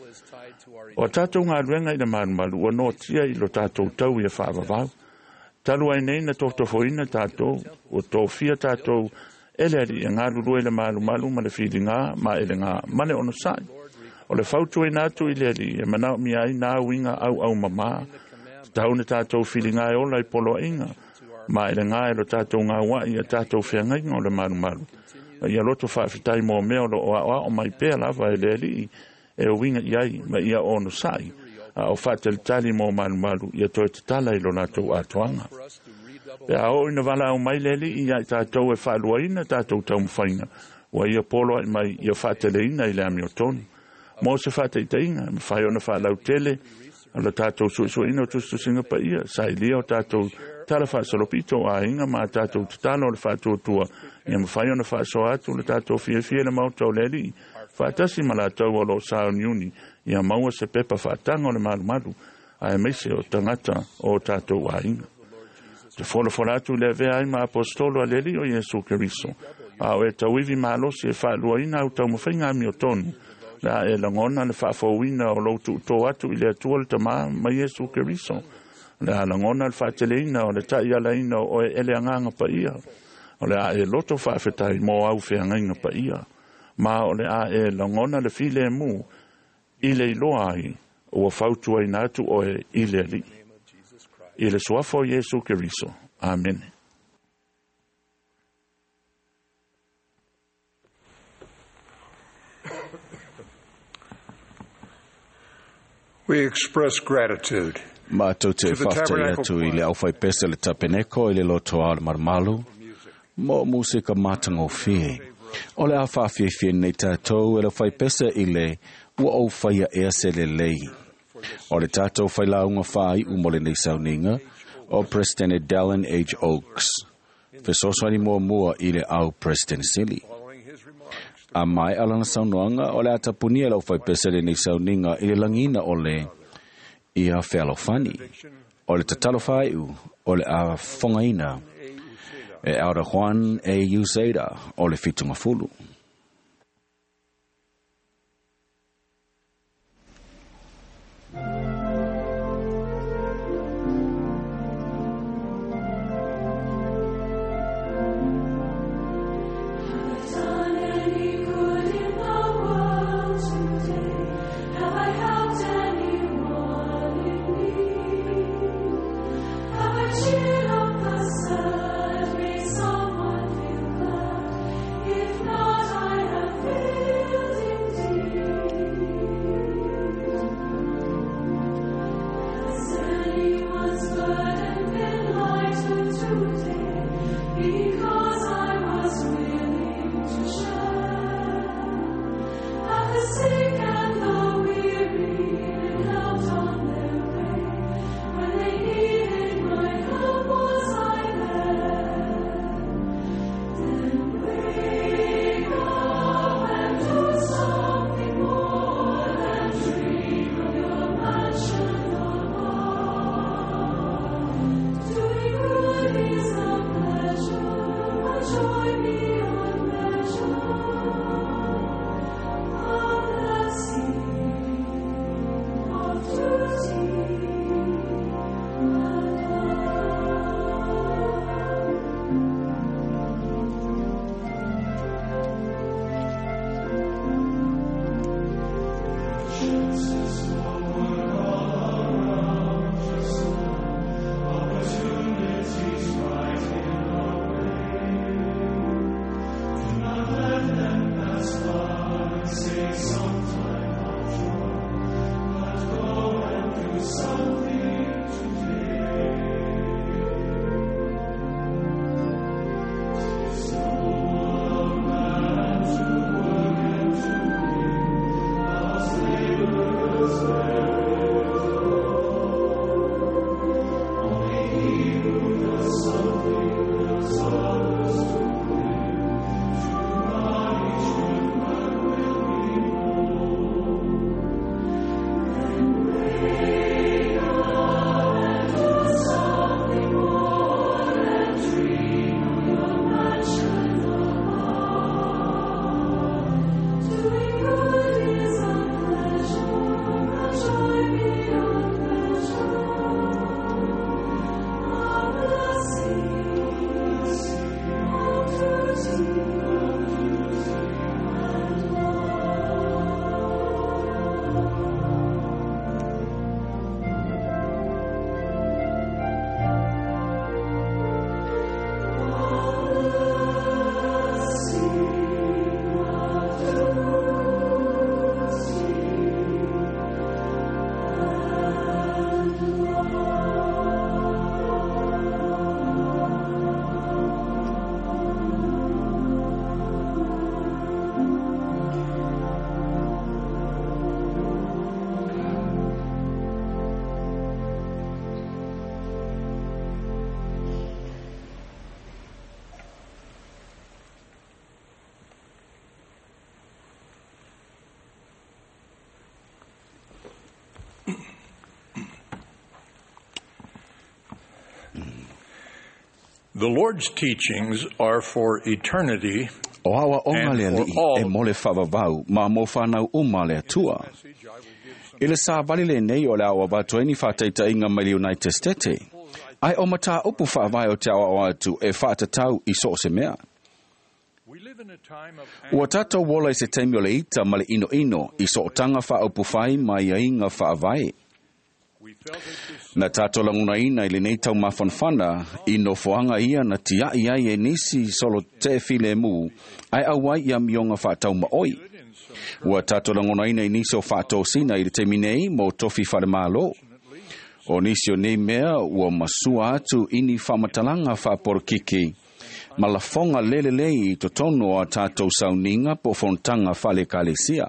O tātou ngā ruenga i le malu, o no tia i lo tātou taui e whaavavau. Talu ai nei na tōtofo ina tātou, o tō whia tātou, ele ali e ngā ruru e le malu ma le whiri ngā, ma ele ngā male ono sai. O le whautu e nātu i le ali, e manau mi ai nā winga au mamā. Taune tātou whiri ngā e ola i polo inga, ma ele ngā e lo tātou ngā wai e tātou whiangainga o le malu. Ia loto whaafitai mō mea o mai pēr lava e le ali, e o winga iai, ma ia ono sai. O whaatalitali mō malu, ia toi te tala i lo nātou atuanga. E a o ina wala o mai le ali, ia tātou e whaalua ina tātou tau mwhainga. Wa ia polo ai mai ia whaatele ina i le ami o tonu. Mō se whaataitainga, me whai ona whaalau tele, ala tātou suisuina o tustu singa pa ia, sa ilia o tātou tala whaasalopito a inga, ma tātou tatala o le whaatuatua, ia me whai ona whaasoa atu le tātou fia le mautau le li, whaatasi ma la tau o lo sao niuni, ia maua se pepa whaatanga o le malu, a e meise o tangata o tātou a inga. Te whola atu le vea ai ma apostolo a le li o Jesu Keriso, a o e tauivi ma alosi e whaalua ina au tau mawhainga ami o tonu, la e langona le whaafauina o loutu tō atu i le atua le tamā ma Jesu Keriso. La langona le whaateleina o le tai alaina o e ele anganga pa ia. O le a e loto whaafetai mō au whiangainga pa ia. Ma o le a e langona le file e mu i le iloa ai o whautua i nātu o e i le ali. I le suafo Jesu Keriso. Amen. We express gratitude to the tapeneko i le loto al marmalu, mo musika matango fie. O le awha fie nei tātou e le whai pesa i le ua au whaia ea se le lei. O le tātou whai launga whai umole nei sauninga o President Dallin H. Oaks. Fesoswani mua i le au President Silly. A mai alana saunoanga o le atapunia lau whai pesa le nei sauninga i le langina o le ia whealofani. O le tatalo whaiu o le a whangaina e Elder Juan A. Uzeda o le fitunga fulu. Cheer up the sun. The Lord's teachings are for eternity O awa onga le and li for all. e mole whawawau ma mo whanau uma le atua. I le sā wali le nei o le awa watu ni whataita inga mai le United States. Ai o mata upu whawai o te awa o atu e whaatatau I so se mea. Ua tatou wola I se teimi o le ita ma le ino ino I so o tanga wha upu whai mai a inga whawai. Na tato languna ina I le nei tau mawhanwhana I no foanga ia na tia ia e nisi solo te file mu ai awai ia mionga whaatau maoi. Ua tato languna ina I nisi o whaatou sina I le te minei mo tofi whare malo. O nisi o nei mea ua masua atu ini whamatalanga whaaporokiki. Ma la fonga lelelei to tono a tatou sauninga po fontanga whale kalesia.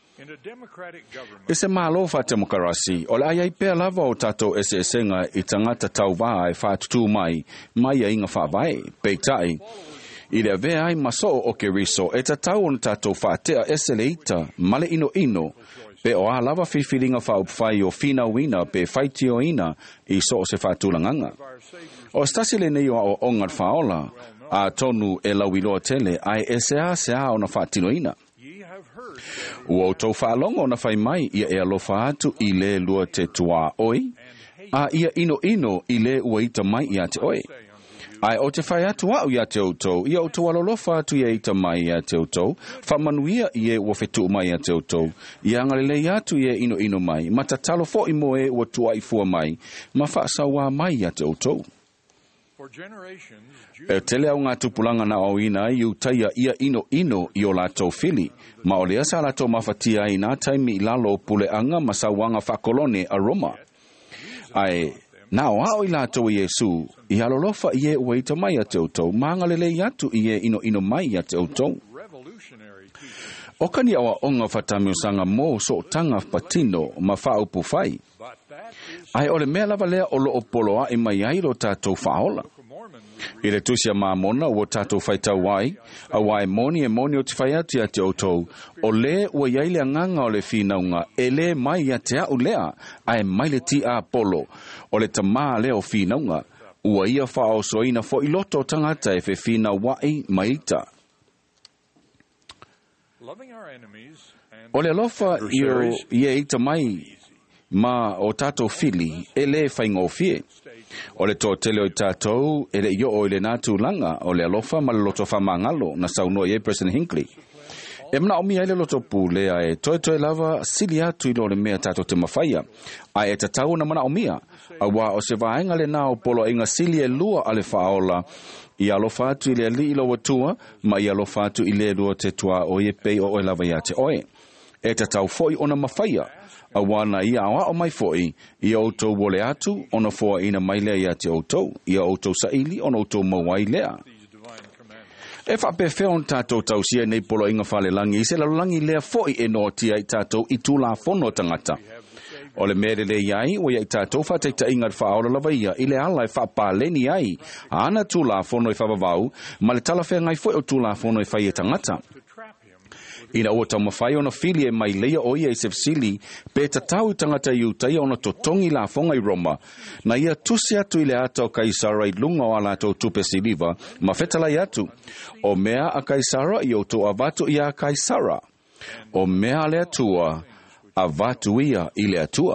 E se malo wha demokarasi, o le ai pēr lava o tatou esenga I tangata tau wā e whātutu mai a inga whawai, peitai. I le vea ai maso o ke riso, e ta tau on tatou whātea esele ita, male ino ino, pe o a lava whiwhiringa whauwhai o whina wina pe whaiti o ina I so o se whātulanganga. O stasi le nei o ongar whaola, a tonu e lauiloa tele, ai e se a o na whātino ina. Ua tau whaalongo na whai mai ia e alofa atu I le lua te tua oi, a ia ino ino I le ua ita mai ia te oi. Ai o te whai atu au ia te outou, ia o tau alolofa atu ia ita mai ia te outou, whamanuia ia ua whetu mai ia te outou, ia ngalelei atu ia ino ino mai, ma ta talo fo I moe ua tua I fua mai, ma whaasawa mai ia te outou. E tele au ngā tupulanga na au ina I utaia ia ino ino I o lātou fili, ma o lea sa lātou mawhatia I nā taimi I lalo pule anga ma sa wanga whakolone a Roma. Ai, nā o hao I lātou I Yesu, I alolofa I e ua ita mai a te outou, ma ngalele atu I e ino ino mai a te outou. O kani awa onga fatamiusanga mo so tanga patino ma whaupu whai. Ai ole mea lava lea o loo poloa I mai ai lo tātou whaola. I le tusia mamona o tātou whaitau wai, a wai moni o te whai ati ati outou, o le ua iai le nganga o le whinaunga, e le mai ia te au lea, ai mai le ti a polo, o le tamaa lea o whinaunga, ua ia whao soina fo iloto tangata e fe whina wai maita. O le alofa ia ita mai ma o tātou fili, e le whaingofie. O le tōtele o I tātou, e le io o le nātu langa, o le alofa ma le loto whamangalo, na saunoa I President Hinckley. E mna o mia le loto pūlea e toi lava sili atu I lo le mea tātou te mawhaia. A e tatau na mana o mia, a wā o se vaenga le nā o polo inga sili e lua ale whaola, I alofa atu I le ali I lo watua, ma I alofa atu I le lua te tua o ye pei o lava ia te oe. E tatau foi ona mawhaia, a wana ia awa o mai foi, ia outou wole atu, ona foa ina mai lea ia te outou, ia outou saili, ona outou mawai lea. E whape whion tātou tausia nei polo inga whale langi, I se lalangi lea foi e no tia I tātou I tūla whono tangata. O le mere le iai, o ia I tātou whateita inga whaola lava ia, I le ala e whapaleni ai, ana tūla whono I whavavau, ma le talawhea ngai foi o tūla whono I whai e tangata. Ina ua tau mawhai ona whili e mai leia o ia I Sefsili, pe tatau tangata I utai ona totongi la fonga I Roma, na ia tusi atu I le ata o Kaisara I lunga o ala tau tupe siliva, ma whetalai atu. O mea a Kaisara I o to avatu ia a Kaisara. O mea le atua, avatu ia I le atua.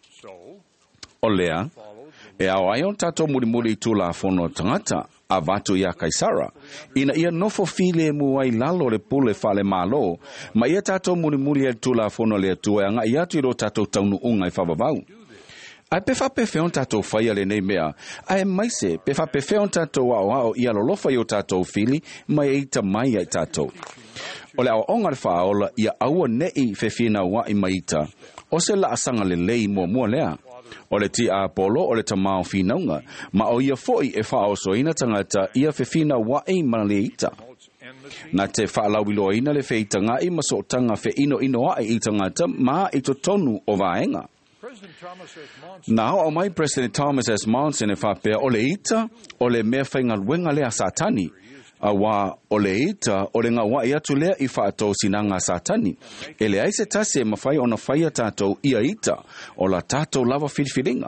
O lea, e au aion tato mulimuli I tula fono tangata, avatu ia Kaisara. Ina ia nofo file muai lalo le pule fale malo, ma ia tato mulimuli e tula fono le atua, anga ia tu iro tato taunu unga I whavavau. Ai pefa pefeon tato whaia le nei mea, ai maise pefa pefeon tato wao ia lolofa I o tato fili, mai eita mai ai tato. O le au onga le whaola, ia aua nei fefina wa I maita, o se la asanga le lei mua lea. O le ti a polo o le tamao finaunga, ma o ia foi e whao soina tangata ia fefina wai maleita. Na te whaalawilo ina le feitanga I maso tanga fe ino ai I tangata ma I to tonu o vaenga. Na o mai President Thomas S. Monson e whapea o le ita o le mea whainga luenga lea satani. A wā o le ita o le ngā wai atu lea I whaatou sinanga satani. E le aise tase e mawhai ona whaia tātou ia ita o la tātou lava whiriwhiringa.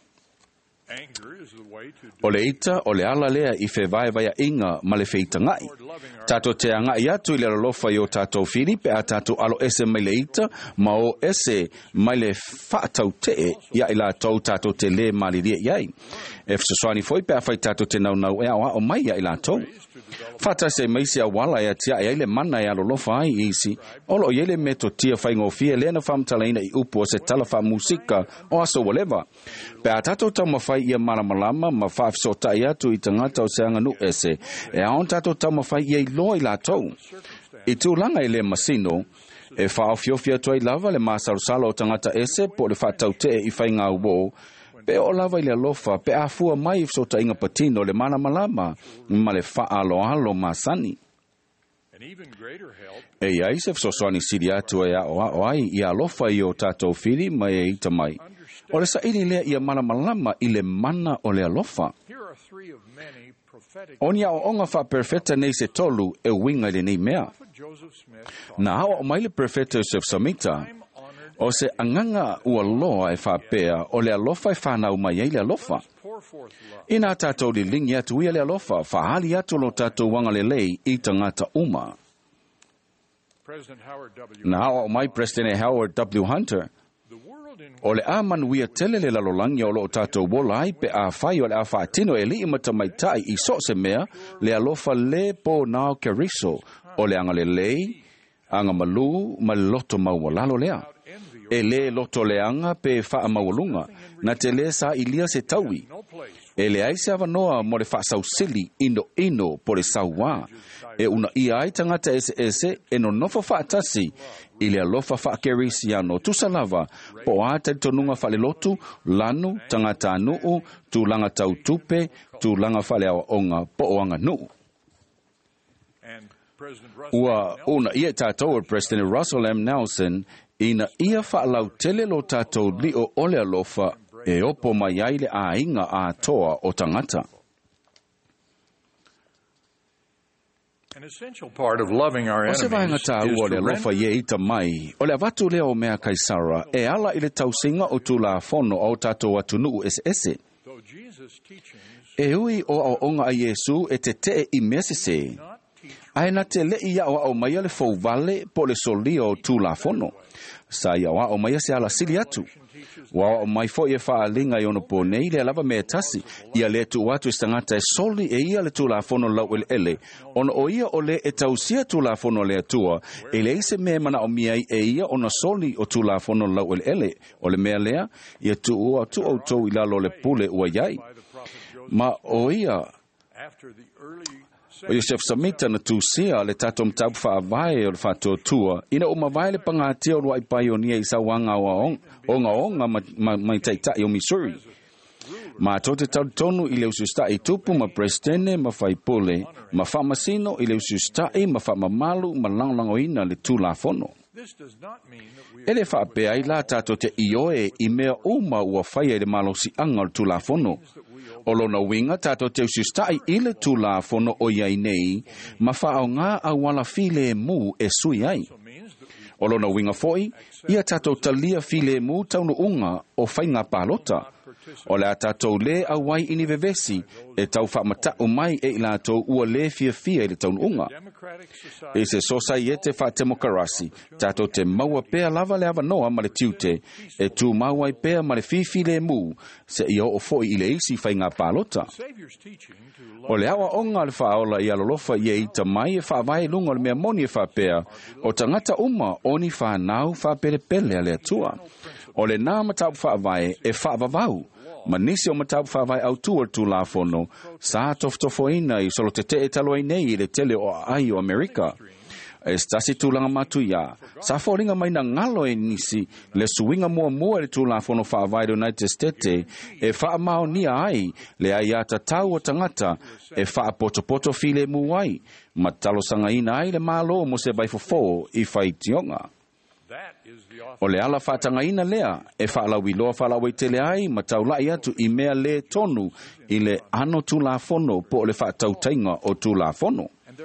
O le ita o le ala lea I whewaiwaya inga ma le wheitangai. Tātou te anga I atu I le ralofa I o tātou whiri pe a tātou alo ese mai le ita ma o ese mai le whaatau te ia I la tātou te le maliria iai. E fsoswani foi pe a whai tātou te naunau e awa o mai ia I la tau. Fata se maisi a wala e tia e le mana e alolofa ai isi, olo yele meto tia whaingofie lena whamtalaina I upu o se talafa musika o aso waleva. Pe a tato tau mawhai ia malamalama ma whaafsota I atu I tangata o se anganu ese, e aon tato tau mawhai ia I loa I la tau. I tūlanga I le masino, e whaofiofia tua I lava le masarusala o tangata ese po le whaatau te I whainga uwo, pe o lava I le alofa, pe a fua mai sota inga patino le mana malama, ma le wha alo masani. E ia isef soswani siri atu e o ai, I alofa I o tātou whiri mai e ita mai. O le sa ili lea ia mana malama I le mana o le alofa. Onia o onga wha perfeta nei se tolu e winga le nei mea. Na o mai le perfeta Joseph Samita, o se anganga ua loa e whapea o le alofa e whanau mai e le alofa. Ina tātou li lingi atu ia le alofa, whahali atu lo tātou wanga le lei I tangata uma. Na o mai President Howard W. Hunter, o le amanuia tele le lalolangi o lo tātou wola ai pe a whai o le a whaatino e li imata mai tai I so se mea le alofa le po nao keriso o le anga le lei, anga malu ma loto maualalo lea. E le loto leanga pe wha mawalunga, na te le sa ilia se taui. E le aise avanoa mo le wha sausili ino po le sauwa. E una ia ai tangata ese e no nofo wha atasi, I le alofa wha kerisi ano tusalava, po a te tonunga wha le lotu, lanu, tangata anuu, tu langa tau tupe, tu langa wha le awa onga po o anga nuu. Ua una ia tātou President Russell M. Nelson ina ia whaalau tele lo tātou li o ole alofa e opo mai ai le ainga a toa o tangata. An essential part of loving our enemies is to mai. O le avatu leo mea kaisara e ala i le tausinga o tula fono o tātou atunu ese. E hui o onga a Yesu e te te I mesese. Aina te le ia o mai le fau vale po le solio o tula fono. Sa ia o mai se ala sili atu. Wa o mai fo e whaalinga I ono po nei le lava mea tasi. Ia le tu watu istangata e soli e ia le tula fono lau ele. Ono o ia o le e tausia tula fono le atua. E le ise mea mana o miai e ia ono soli o tula fono lau ele. O le mea lea, ia tu ua tu au tau I lalo le pule ua iai. Ma o ia, o Yosef Samita na tūsia le tato mtapu whaavae o le whātua tua. Ina o mawai le pangatia o luai paionia I sa wanga o onga mai taitai o Missouri. Ma tote tautonu I le usustai tupu ma prestene ma whaipule, ma whamasino I le usustai ma whamamalu ma langlangoina le tūla fono. Ele whaapea I la tato te ioe I mea uma ua whaia le malosi anga le tūla fono. O lona winga tato te usustai I le tūla fono o iai nei, ma whaao ngā awala file mu e sui ai. O lona winga foi, ia tato talia file mu taunu unga o whainga palota. O le tato le awai ini vevesi, e tau whamata o mai e ila tau ua le fia I le taunu unga. E se sosaiete wha temokarasi, tato te maua pea lava le avanoa ma le tiute, e tu maua I pea ma le fifile mu, se ia o foi I le isi whainga palota. O le awa onga le whaola I alolofa I e ita mai e whaavai lunga le mea moni e whapea, o tangata uma oni whanau whapere pele a le atua. O le nā matapu whaavai e whaavavau, ma nisi o matapu whaavai au tua tu la fono, sa toftofoina I solo te te e taloai nei I le tele o ai o Amerika. E stasi tūlanga matu ia, sa fōringa mai na ngalo e nisi, le suinga mua le tūla fono whaavai do United States, e whaamao nia ai, le ai ata tau o tangata, e whaapoto file muai, ma talo sanga ina ai le malo mo se baifofo I whaitionga. O le ala whatanga ina lea, e whaalawi loa whaalawi tele ai, ma taulai atu I mea le tonu, I le ano tūla fono po le whaatautainga o tūla fono.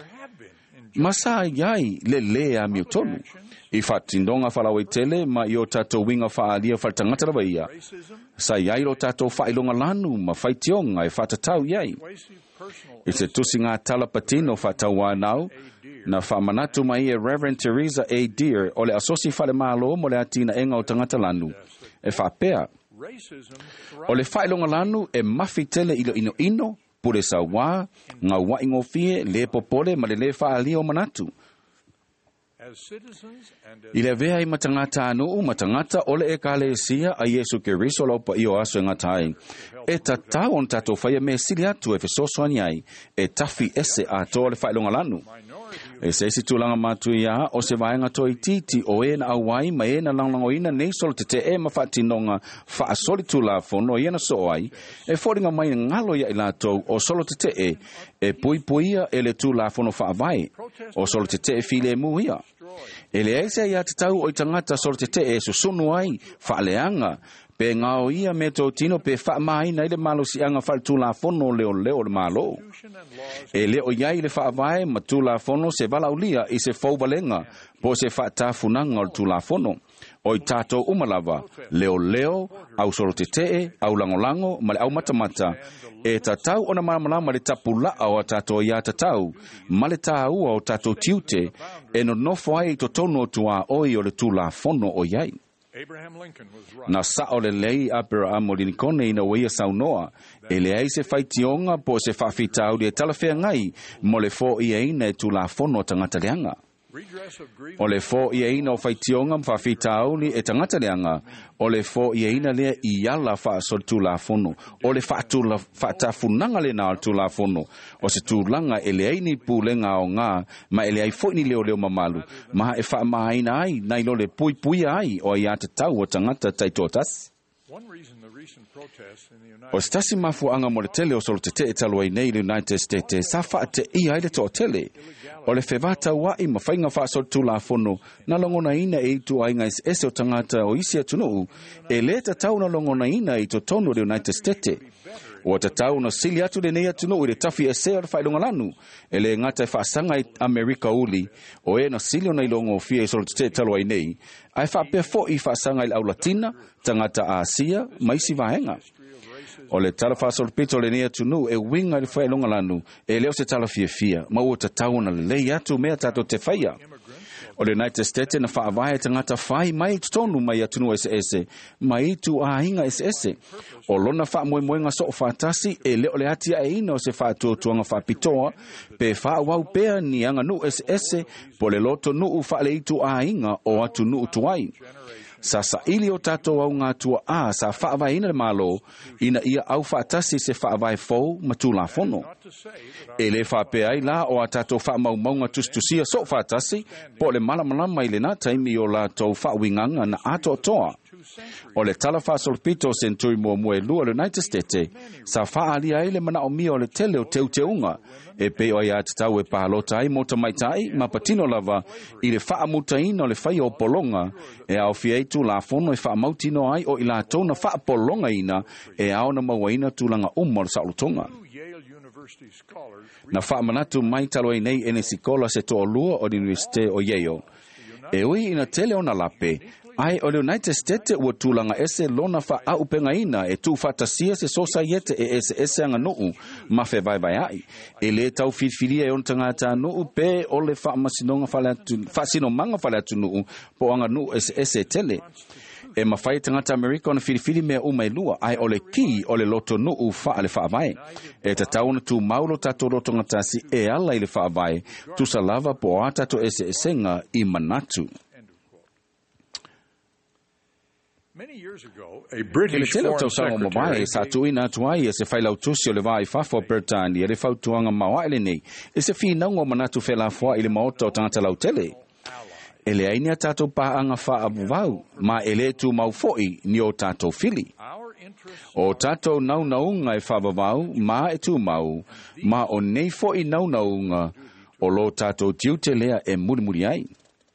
Masa iai le lea mi tonu. I whatindonga whalawai tele ma I o tatou winga whaalia whaltangata rawa ia. Sa iai lo tatou whailonga lanu ma whaitionga e whatatau iai. I se tusi ngā tala patino whatau wānau, na whamanatu mai e Reverend Teresa A. Deer o le asosi whale malo mo le atina enga o tangata lanu. E whapea. O le whailonga lanu e mafi tele ilo ino, pure sa wā, ngā waingo fie, le popole, ma le whaalio manatu. I le vea I matangata anu, matangata ole e kale sia a Yesu Keriso laupa I o aso ngatai. E tatau on tato whaia me sili atu e fesosoani ai, e tafi ese a to le whailonga lanu. E se isi tūlanga matu ia, o se vaenga toi titi o e na awai, ma e na langlango ina nei solo te e ma whaatinonga whaasoli tūla fono i ana so ai, e whoringa mai ngalo ia I latou o solo te e puipuia e le tūla fono whaavai, o solo te file muia. E le eise ia te tau o I tangata solo te e susunu ai, whaaleanga, pe ngao ia me tō tino pe whaamai nei le malo si anga whal tūla fono leo le malo. E leo iai le whaavai ma tūla fono se walaulia I se whaubalenga po se whaatafunanga o tūla fono. O I tātou umalava, leo, au solo te au langolango, ma le au matamata, e tatau ona mamalama le tapula o tātou ia tatau, ma le tāua o tātou tiute, e no nofo ai to tono tua oi o le tūla fono o iai. Na sao le lei Abraham o Lincoln ina weia saunoa, e le ai se whaitionga po se whawhitau le talawhea ngai, mo le fo I eina e tūla fono tangata leanga. O le fo I eina o whaitionga mwhawhitau li e tangata leanga, o le fo I eina lea I ala whaasol tūla fono, o le whaatafunanga le nā tūla fono, o se tūlanga e le eini pūlenga o ngā, ma e le ai fo ni leo mamalu, ma e whaamaina ai, nai lo le pui ai, o ia te tau o tangata taitotas. O se tasi mafuanga mo le tele o solo te te talua i nei le United States sa wha te i aile to tele. O le whewata wai ma whainga wha sol tula fono na longona ina e tu ainga ese o tangata o isi atunu e le ta tau na longona ina i to tono le United States. O ta tau na sili atu le nei atunu i le tafi ese o le whailonga lanu e le ngata e whaasanga i Amerika uli o e na sili o na ilongo fia i solo te talua i nei ai whapea fo i whaasanga i au Latina tangata Asia maisi vahenga. O le tala whaasol pito le nea tunu e winga le whaelonga lanu e leo se tala fia ma ua ta tauna le lei atu mea tato te whaia. O le United States na whaavae tangata whai mai tonu mai atunu ese mai tu ahinga ese. O lona wha moenga so whaatasi e leo le atia e ina o se whaatuotuanga whapitoa pe whaawau pea ni anga nu ese po le loto nuu whaale itu ahinga o atu nuu tuai. Sasa ili o tato au ngā tua sa whaavai ina le malo ina ia au whaatasi se whaavai fau matula fono. E le whapea ai la o a tato whaamau maunga tustusia so whaatasi po le malamalama i le nā taimi o la tau whaawinganga na ato toa. O le tala whaasolpito sentui mua mue lua le United States sa whaalia ai le mana o mia o le tele o teuteunga e pe o ia tatau e pahalota ai mota maitai ma patino lava i le whaamutaina o le whai o polonga e au fieitu la fono e whaamautino ai o i la tona whaapolonga ina e au na mawaina tulanga o le saulotonga. Na whaamanatu mai talo ai nei ene sikola se to lua o di Universite o Yale. E ui ina tele o na lape ai o le United States ua tūlanga ese lona wha au penga ina e tū whatasia se sosaiete e ese anga nuu ma whe vai ai. E le tau whiwhiria e on tangata nuu pe o le whaasino manga whale atu nuu po anga nuu ese tele. E mawhai tangata Amerika o na whiwhiri mea umai lua ai o le ki o le loto nuu wha le whaavai. E ta tauna tū maulo tato roto ngatasi e ala i le whaavai tu sa lava po a tato ese esenga i manatu. Ele tele o tausaga o mawae sa tuina atuai e se whailau tusi o le vai whafo Bertani e le whautuanga mawa ele nei e se whinaunga o manatu whela fua i le maota o tangata lau tele. E le ainia tātou paanga wha abuvau ma e le tu mau foi ni o tātou fili. O tātou naunaunga e whavavau ma e tu mau ma o nei foi naunaunga o lo tātou tiute lea e murimuri ai.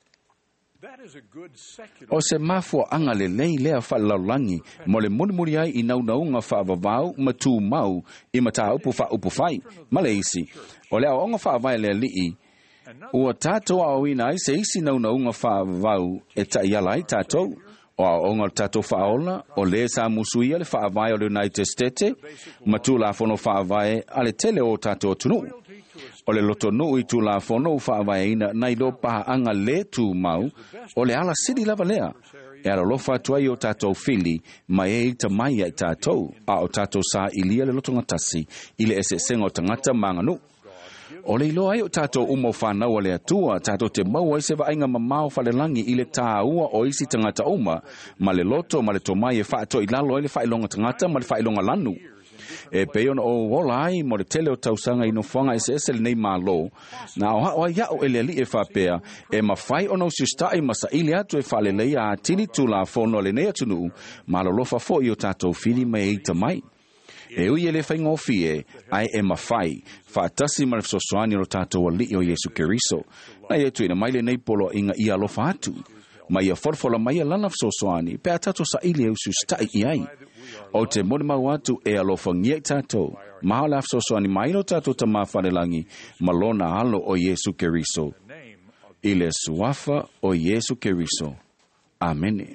O se mafua anga le lei lea whalaulangi mo le murimuri ai i naunaunga whaavavau ma tū mau i mata upu wha upu whai. Ma le isi, o lea onga whaavai lea lii, ua tātou au ina ai se isi naunaunga whaavavau e taiala ai tātou. O onga tātou whaola, o le sa musuia le whaavai o le United States, ma tū la fono whaavai ale tele o tātou tunu. O le loto nuu i tū la fono whaavai ina nai lo paha anga le tū mau, o le ala sidi lava lea. E ara lofa tuai o tātou fili, mai e ita mai ai tātou, a o tātou sa ilia le loto ngatasi, i le ese senga o tangata manganu. O le ilo ai o tātou umo whanau o le atua, tātou te maua i se vainga mamao whalelangi i le tāua o isi tangata uma, ma le loto, ma le tomai e whaato i lalo e le whailonga tangata, ma le whailonga lanu. E peona o wola ai mo le tele o tausanga i no whanga ese le nei malo, na o hao ia o ele li e whapea, e mawhai o nau sistai masa ili atu e whale leia a tini tula fono le nei atunu, ma lo lofa fo i o tātou whiri mai eita mai. E ui ele whaingofi e, ai e mawhai, whaatasi ma le sosoani o tātou a li o Yesu Keriso, na e tu ina mai le nei polo inga ia lofa atu, ma ia forfola mai a lana sosoani, pe a tātou sa ili e usu stai i ai. O te mone mau atu e alofa ngiei tātou, maha le afsosoani mai no tātou ta mawhanelangi, malona alo o Yesu Keriso. I le suafa o Yesu Keriso. Amene.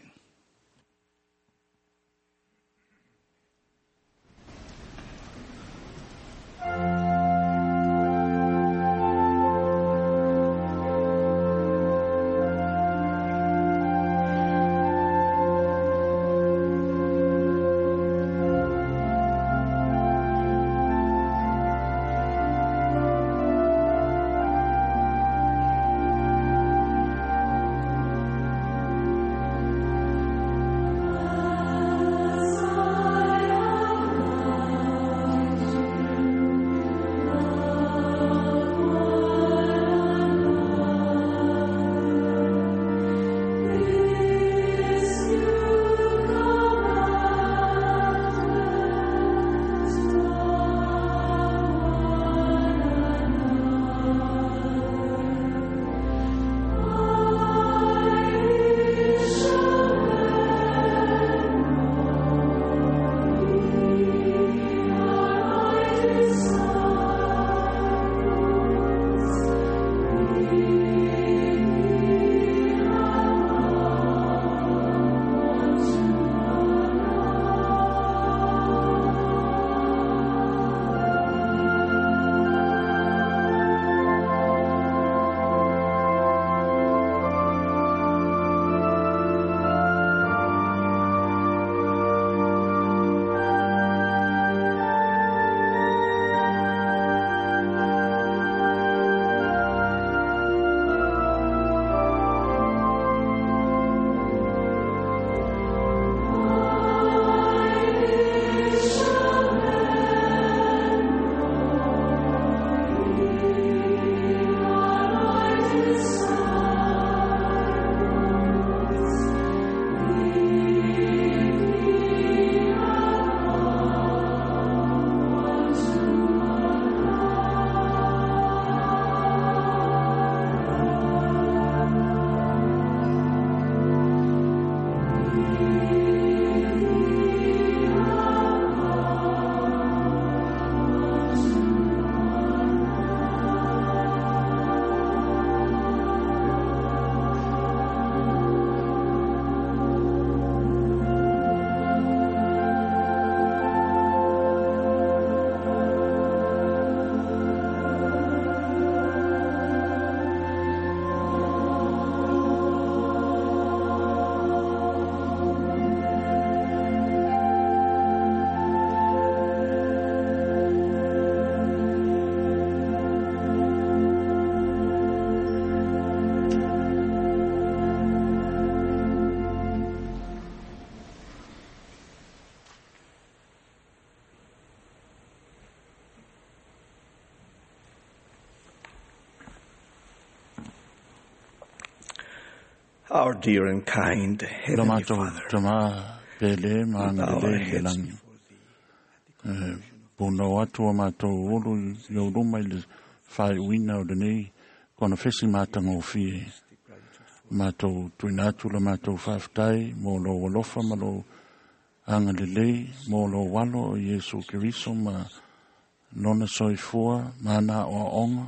Our dear and kind Heavenly Father, bow our heads before Thee. Pono atu o mātou olu i o roma i le whai uina o denei kona whesi mātango fie. Mātou tuinatu la mātou whaftai mō lo walofa ma lo anga lelei mō lo walo o Yesu Keriso ma nona soifua mana o onga.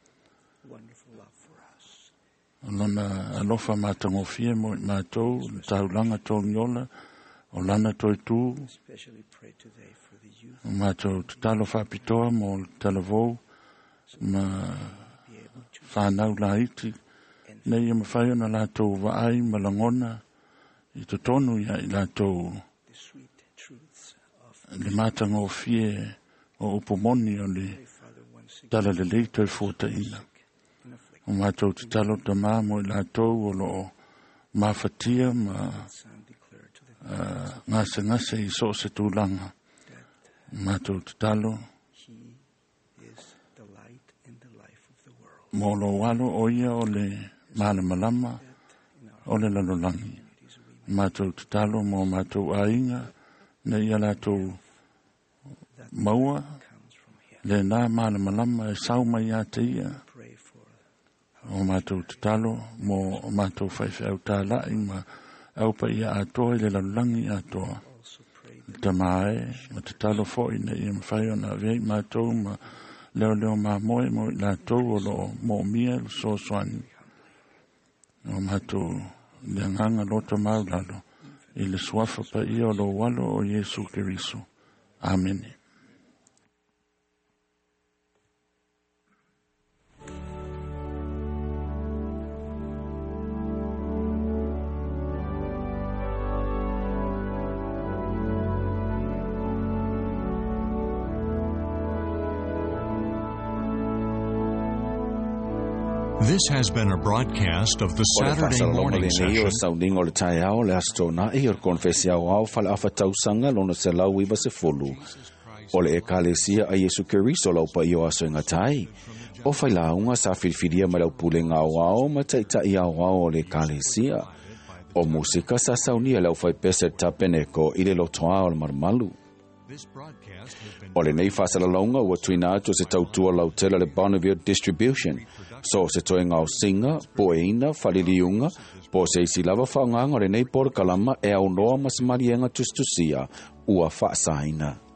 Lona alofa mātango fie mo i mātou taulanga tō ngiola o lana toi tū. Mātou talo whapitoa mo talavou ma whanau la iti. Nei e mawhai ona lātou waai malangona i to tonu ia i lātou le mātango fie o upomoni o le tala le leitoi fōta ina. O mātou te talo ta māmo i lātou o lo mawhatia ma ngase i so se tūlanga. Mātou te talo mo lo walo o ia o le mana malama o le lalolangi. Mātou te talo mo mātou ainga na ia lātou maua le nā mana malama e sauma ia te ia. O mātou te talo mo mātou whaiwhi au tālai ma au pa ia atoa i le lalolangi atoa. Te mae, ma te talo fo ina i mwhai o na vei mātou ma leo mā moe mo i lātou o lo mō mia so soani. O mātou le nganga lota maulalo i le suafa pa ia o lo walo o Yesu Keriso. Amen. This has been a broadcast of the Saturday morning session. Sounding o le tai ao le astona i o konfesia o fala afatau sanga lona se lau iwa se fulu. O le ekalesia a Yesu Keriso lau pa i o aso inga tai. O fai launga sa filfidia ma lau pule ngā wao ma taita i au o le ekalesia. O musika sa saunia lau fai pese tapeneko i le lotoa o le marmalu. O le nei fasala launga ua tuina atu se tautua lau tela le Bonneville Distribution. So se toe ngau singa, poeina, faliliunga, po se isi lava whaonganga le nei por kalama e au noa mas marienga tustusia ua whaasaina.